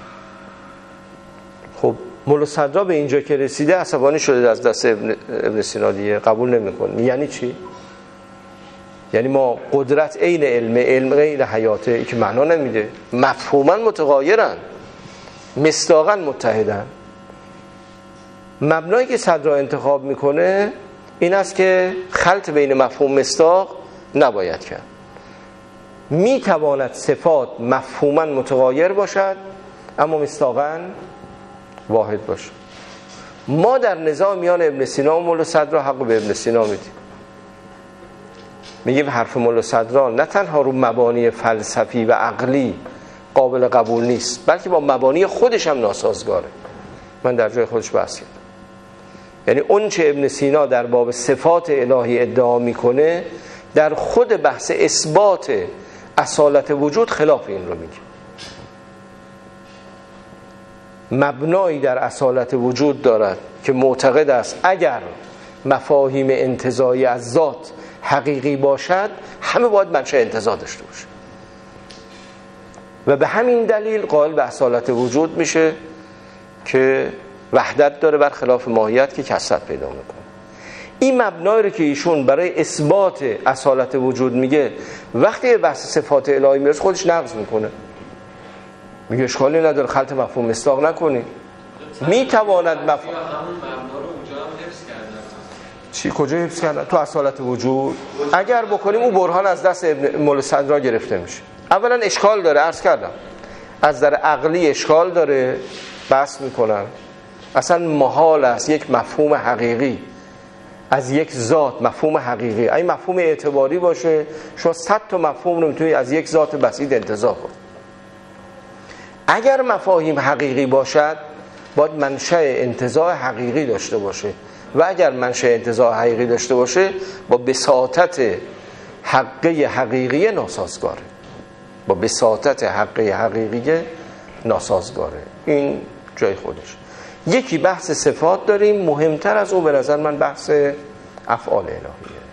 خب مولا صدرا به اینجا که رسیده عصبانی شده از دست ابن, ابن سینا دیگه، قبول نمیکنه. یعنی چی؟ یعنی ما قدرت عین علم، علم غیر حیاته، ای که معنا نمیده، مفهوما متغایرن، مصداقا متحدن. مبنایی که صدرا انتخاب میکنه این است که خلط بین مفهوم مصداق نباید کرد. میتواند صفات مفهوما متغایر باشد اما مصداقا واحد باشد. ما در نزاع میان ابن سینا و مولا صدرا حق به ابن سینا میدیم. میگیم حرف مولا صدرا نه تنها رو مبانی فلسفی و عقلی قابل قبول نیست، بلکه با مبانی خودش هم ناسازگاره. من در جای خودش بحث کردم. یعنی اون چه ابن سینا در باب صفات الهی ادعا میکنه در خود بحث اثبات اصالت وجود خلاف این رو میگه. مبنایی در اصالت وجود دارد که معتقد است اگر مفاهیم انتزاعی از ذات حقیقی باشد همه باید منشأ انتزاع داشته باشه و به همین دلیل قائل به اصالت وجود میشه که وحدت داره برخلاف ماهیت که کثرت پیدا میکنه. این مبنایی رو که ایشون برای اثبات اصالت وجود میگه وقتی بحث صفات الهی میرسه خودش نقض میکنه، میگه اشکالی نداره خلط مفهوم مصداق نکنی. میتواند مفهوم همون مبنا رو اونجا هم حفظ کردن. چی کجا حفظ کردن؟ تو اصالت وجود اگر بکنیم اون برهان از دست ابن مولا صدرا گرفته میشه. اولا اشکال داره، عرض کردم از نظر عقلی اشکال داره، بحث میکنن اصلا محال است یک مفهوم حقیقی از یک ذات، مفهوم حقیقی این مفهوم اعتباری باشه، شما صد تا مفهوم رو میتونی از یک ذات بسیط انتزاع کنید. اگر مفاهیم حقیقی باشد باید منشأ انتزاع حقیقی داشته باشه و اگر منشأ انتزاع حقیقی داشته باشه با بساطت حقه حقیقی ناسازگاره، با بساطت حقه حقیقی ناسازگاره. این جای خودش. یکی بحث صفات داریم، مهمتر از او به نظر من بحث افعال الهیه.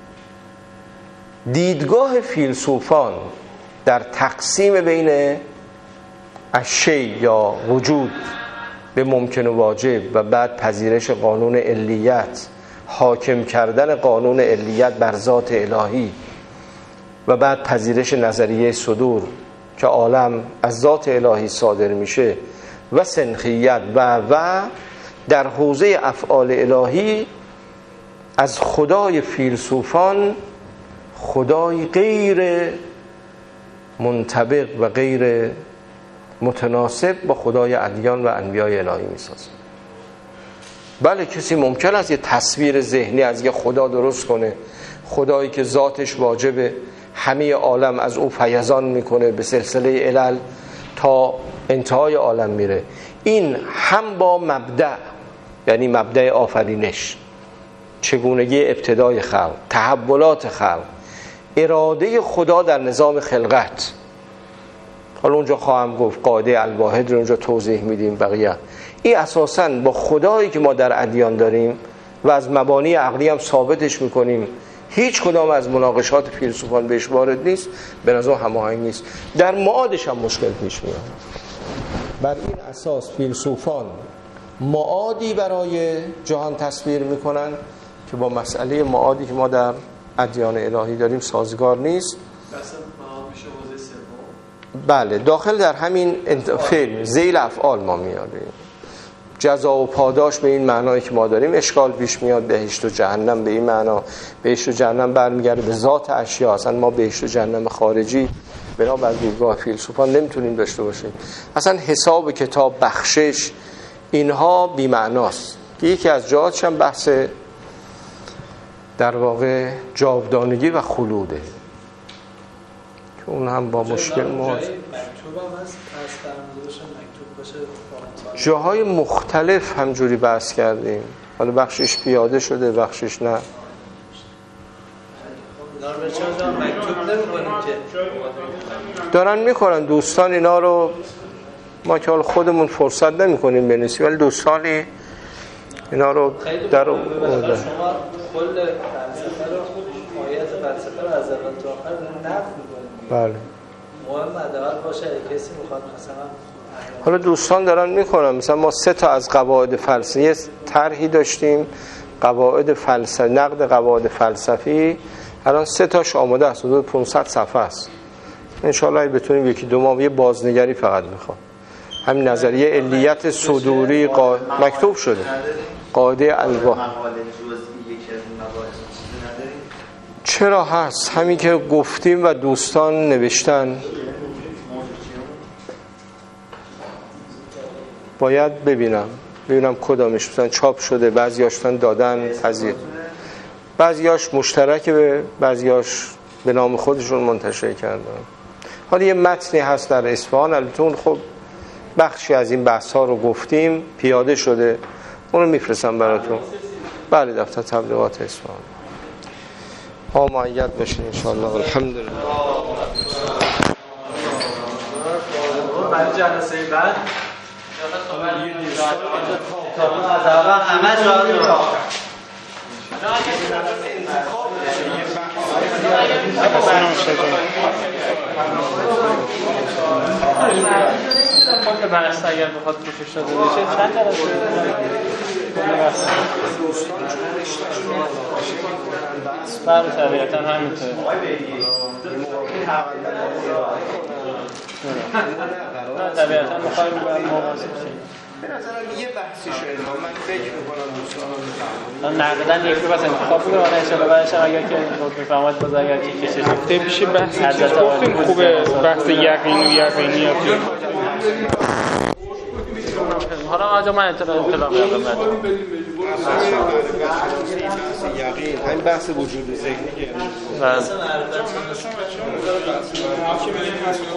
دیدگاه فیلسوفان در تقسیم بین اشی یا وجود به ممکن و واجب و بعد پذیرش قانون علیت، حاکم کردن قانون علیت بر ذات الهی و بعد پذیرش نظریه صدور که عالم از ذات الهی صادر میشه و سنخیت و و در حوزه افعال الهی از خدای فیلسوفان خدای غیر منطبق و غیر متناسب با خدای ادیان و انبیای الهی میسازه. بله کسی ممکن است یه تصویر ذهنی از یه خدا درست کنه، خدایی که ذاتش واجبه، همه عالم از او فیضان میکنه به سلسله علل تا انتهای عالم میره. این هم با مبدأ یعنی مبدأ آفرینش، چگونگی ابتدای خلق، تحولات خلق، اراده خدا در نظام خلقت، حالا اونجا خواهم گفت قاعده الواحد رو اونجا توضیح میدیم بقیه، این اساساً با خدایی که ما در ادیان داریم و از مبانی عقلی هم ثابتش میکنیم، هیچ کدام از مناقشات فیلسوفان بهش وارد نیست، به نظر هماهنگ نیست. در معادش هم مشکل پیش میاد. بر این اساس فیلسوفان معادی برای جهان تصویر میکنن که با مسئله معادی که ما در ادیان الهی داریم سازگار نیست. بله، داخل در همین فعل ذیل افعال ما میاریم. جزا و پاداش به این معنایی که ما داریم اشکال پیش میاد. بهشت و جهنم به این معنا، بهشت و جهنم برمیگرده به ذات اشیا. اصلا ما بهشت و جهنم خارجی بنابر دیدگاه فیلسوفان نمیتونیم داشته باشیم. اصلا حساب کتاب، بخشش، اینها بی معناست. یکی از جاهاتش هم بحث در واقع جاودانگی و خلوده که اون هم با مشکل مواجه. جاهای مختلف همجوری بحث کردیم، حالا بخشش پیاده شده بخشش نه. دارن میکنن دوستان اینا رو، ما که خودمون فرصت نمی کنیم بنویسیم، ولی دوستانی اینا رو در شما کل فلسفه رو، آیات فلسفه رو از اول تا آخر نقد میکنیم. بله، مهم حداقل باشه کسی میخواد مثلا، حالا دوستان دارن میکنن. مثلا ما سه تا از قواعد فلسفی طرحی داشتیم، قواعد فلسفه، نقد قواعد فلسفی، الان سه تاش آماده است، حدود پانصد صفحه است. ان شاء الله بتونیم یکی دو ماه یه بازنگری فقط میخوام. همین نظریه علیت صدوری قا... مکتوب شده، قاعده الوا. چرا هست؟ همین که گفتیم و دوستان نوشتن. باید ببینم ببینم کدامش مثلا چاپ شده، بعضیاشون دادن پذیر، بعضیاش مشترک، به بعضیاش به نام خودشون منتشر کردن. حالا یه متنی هست در اصفهان، البته اون خب بخشی از این بحث ها رو گفتیم، پیاده شده، اون رو میفرستم براتون. بله، دفتر تبلیغات اصفهان. ها مؤید بشین انشاءالله. الحمدلله. بعد جلسه بعد از اول همه جا رو خود بحث اگر بخواد پوشش داده بشه چند درسته؟ بله طبیعتا همینطور. طبیعتا میخوایم باید مواظب شیم. به نظرم یه بحثی شده، من فکر میکنم دوستان نقدن یک رو بس انتخاب بوده، حالا انشاءالله بعدش اگر که لطف میفرمایید باز اگر که کشش هفته پیش بحث چیز گفتیم خوبه، بحث یقینی و یقینیاتی. حالا آجا من اطلاع اطلاع میدم یقین، همین بحث وجود ذهنی که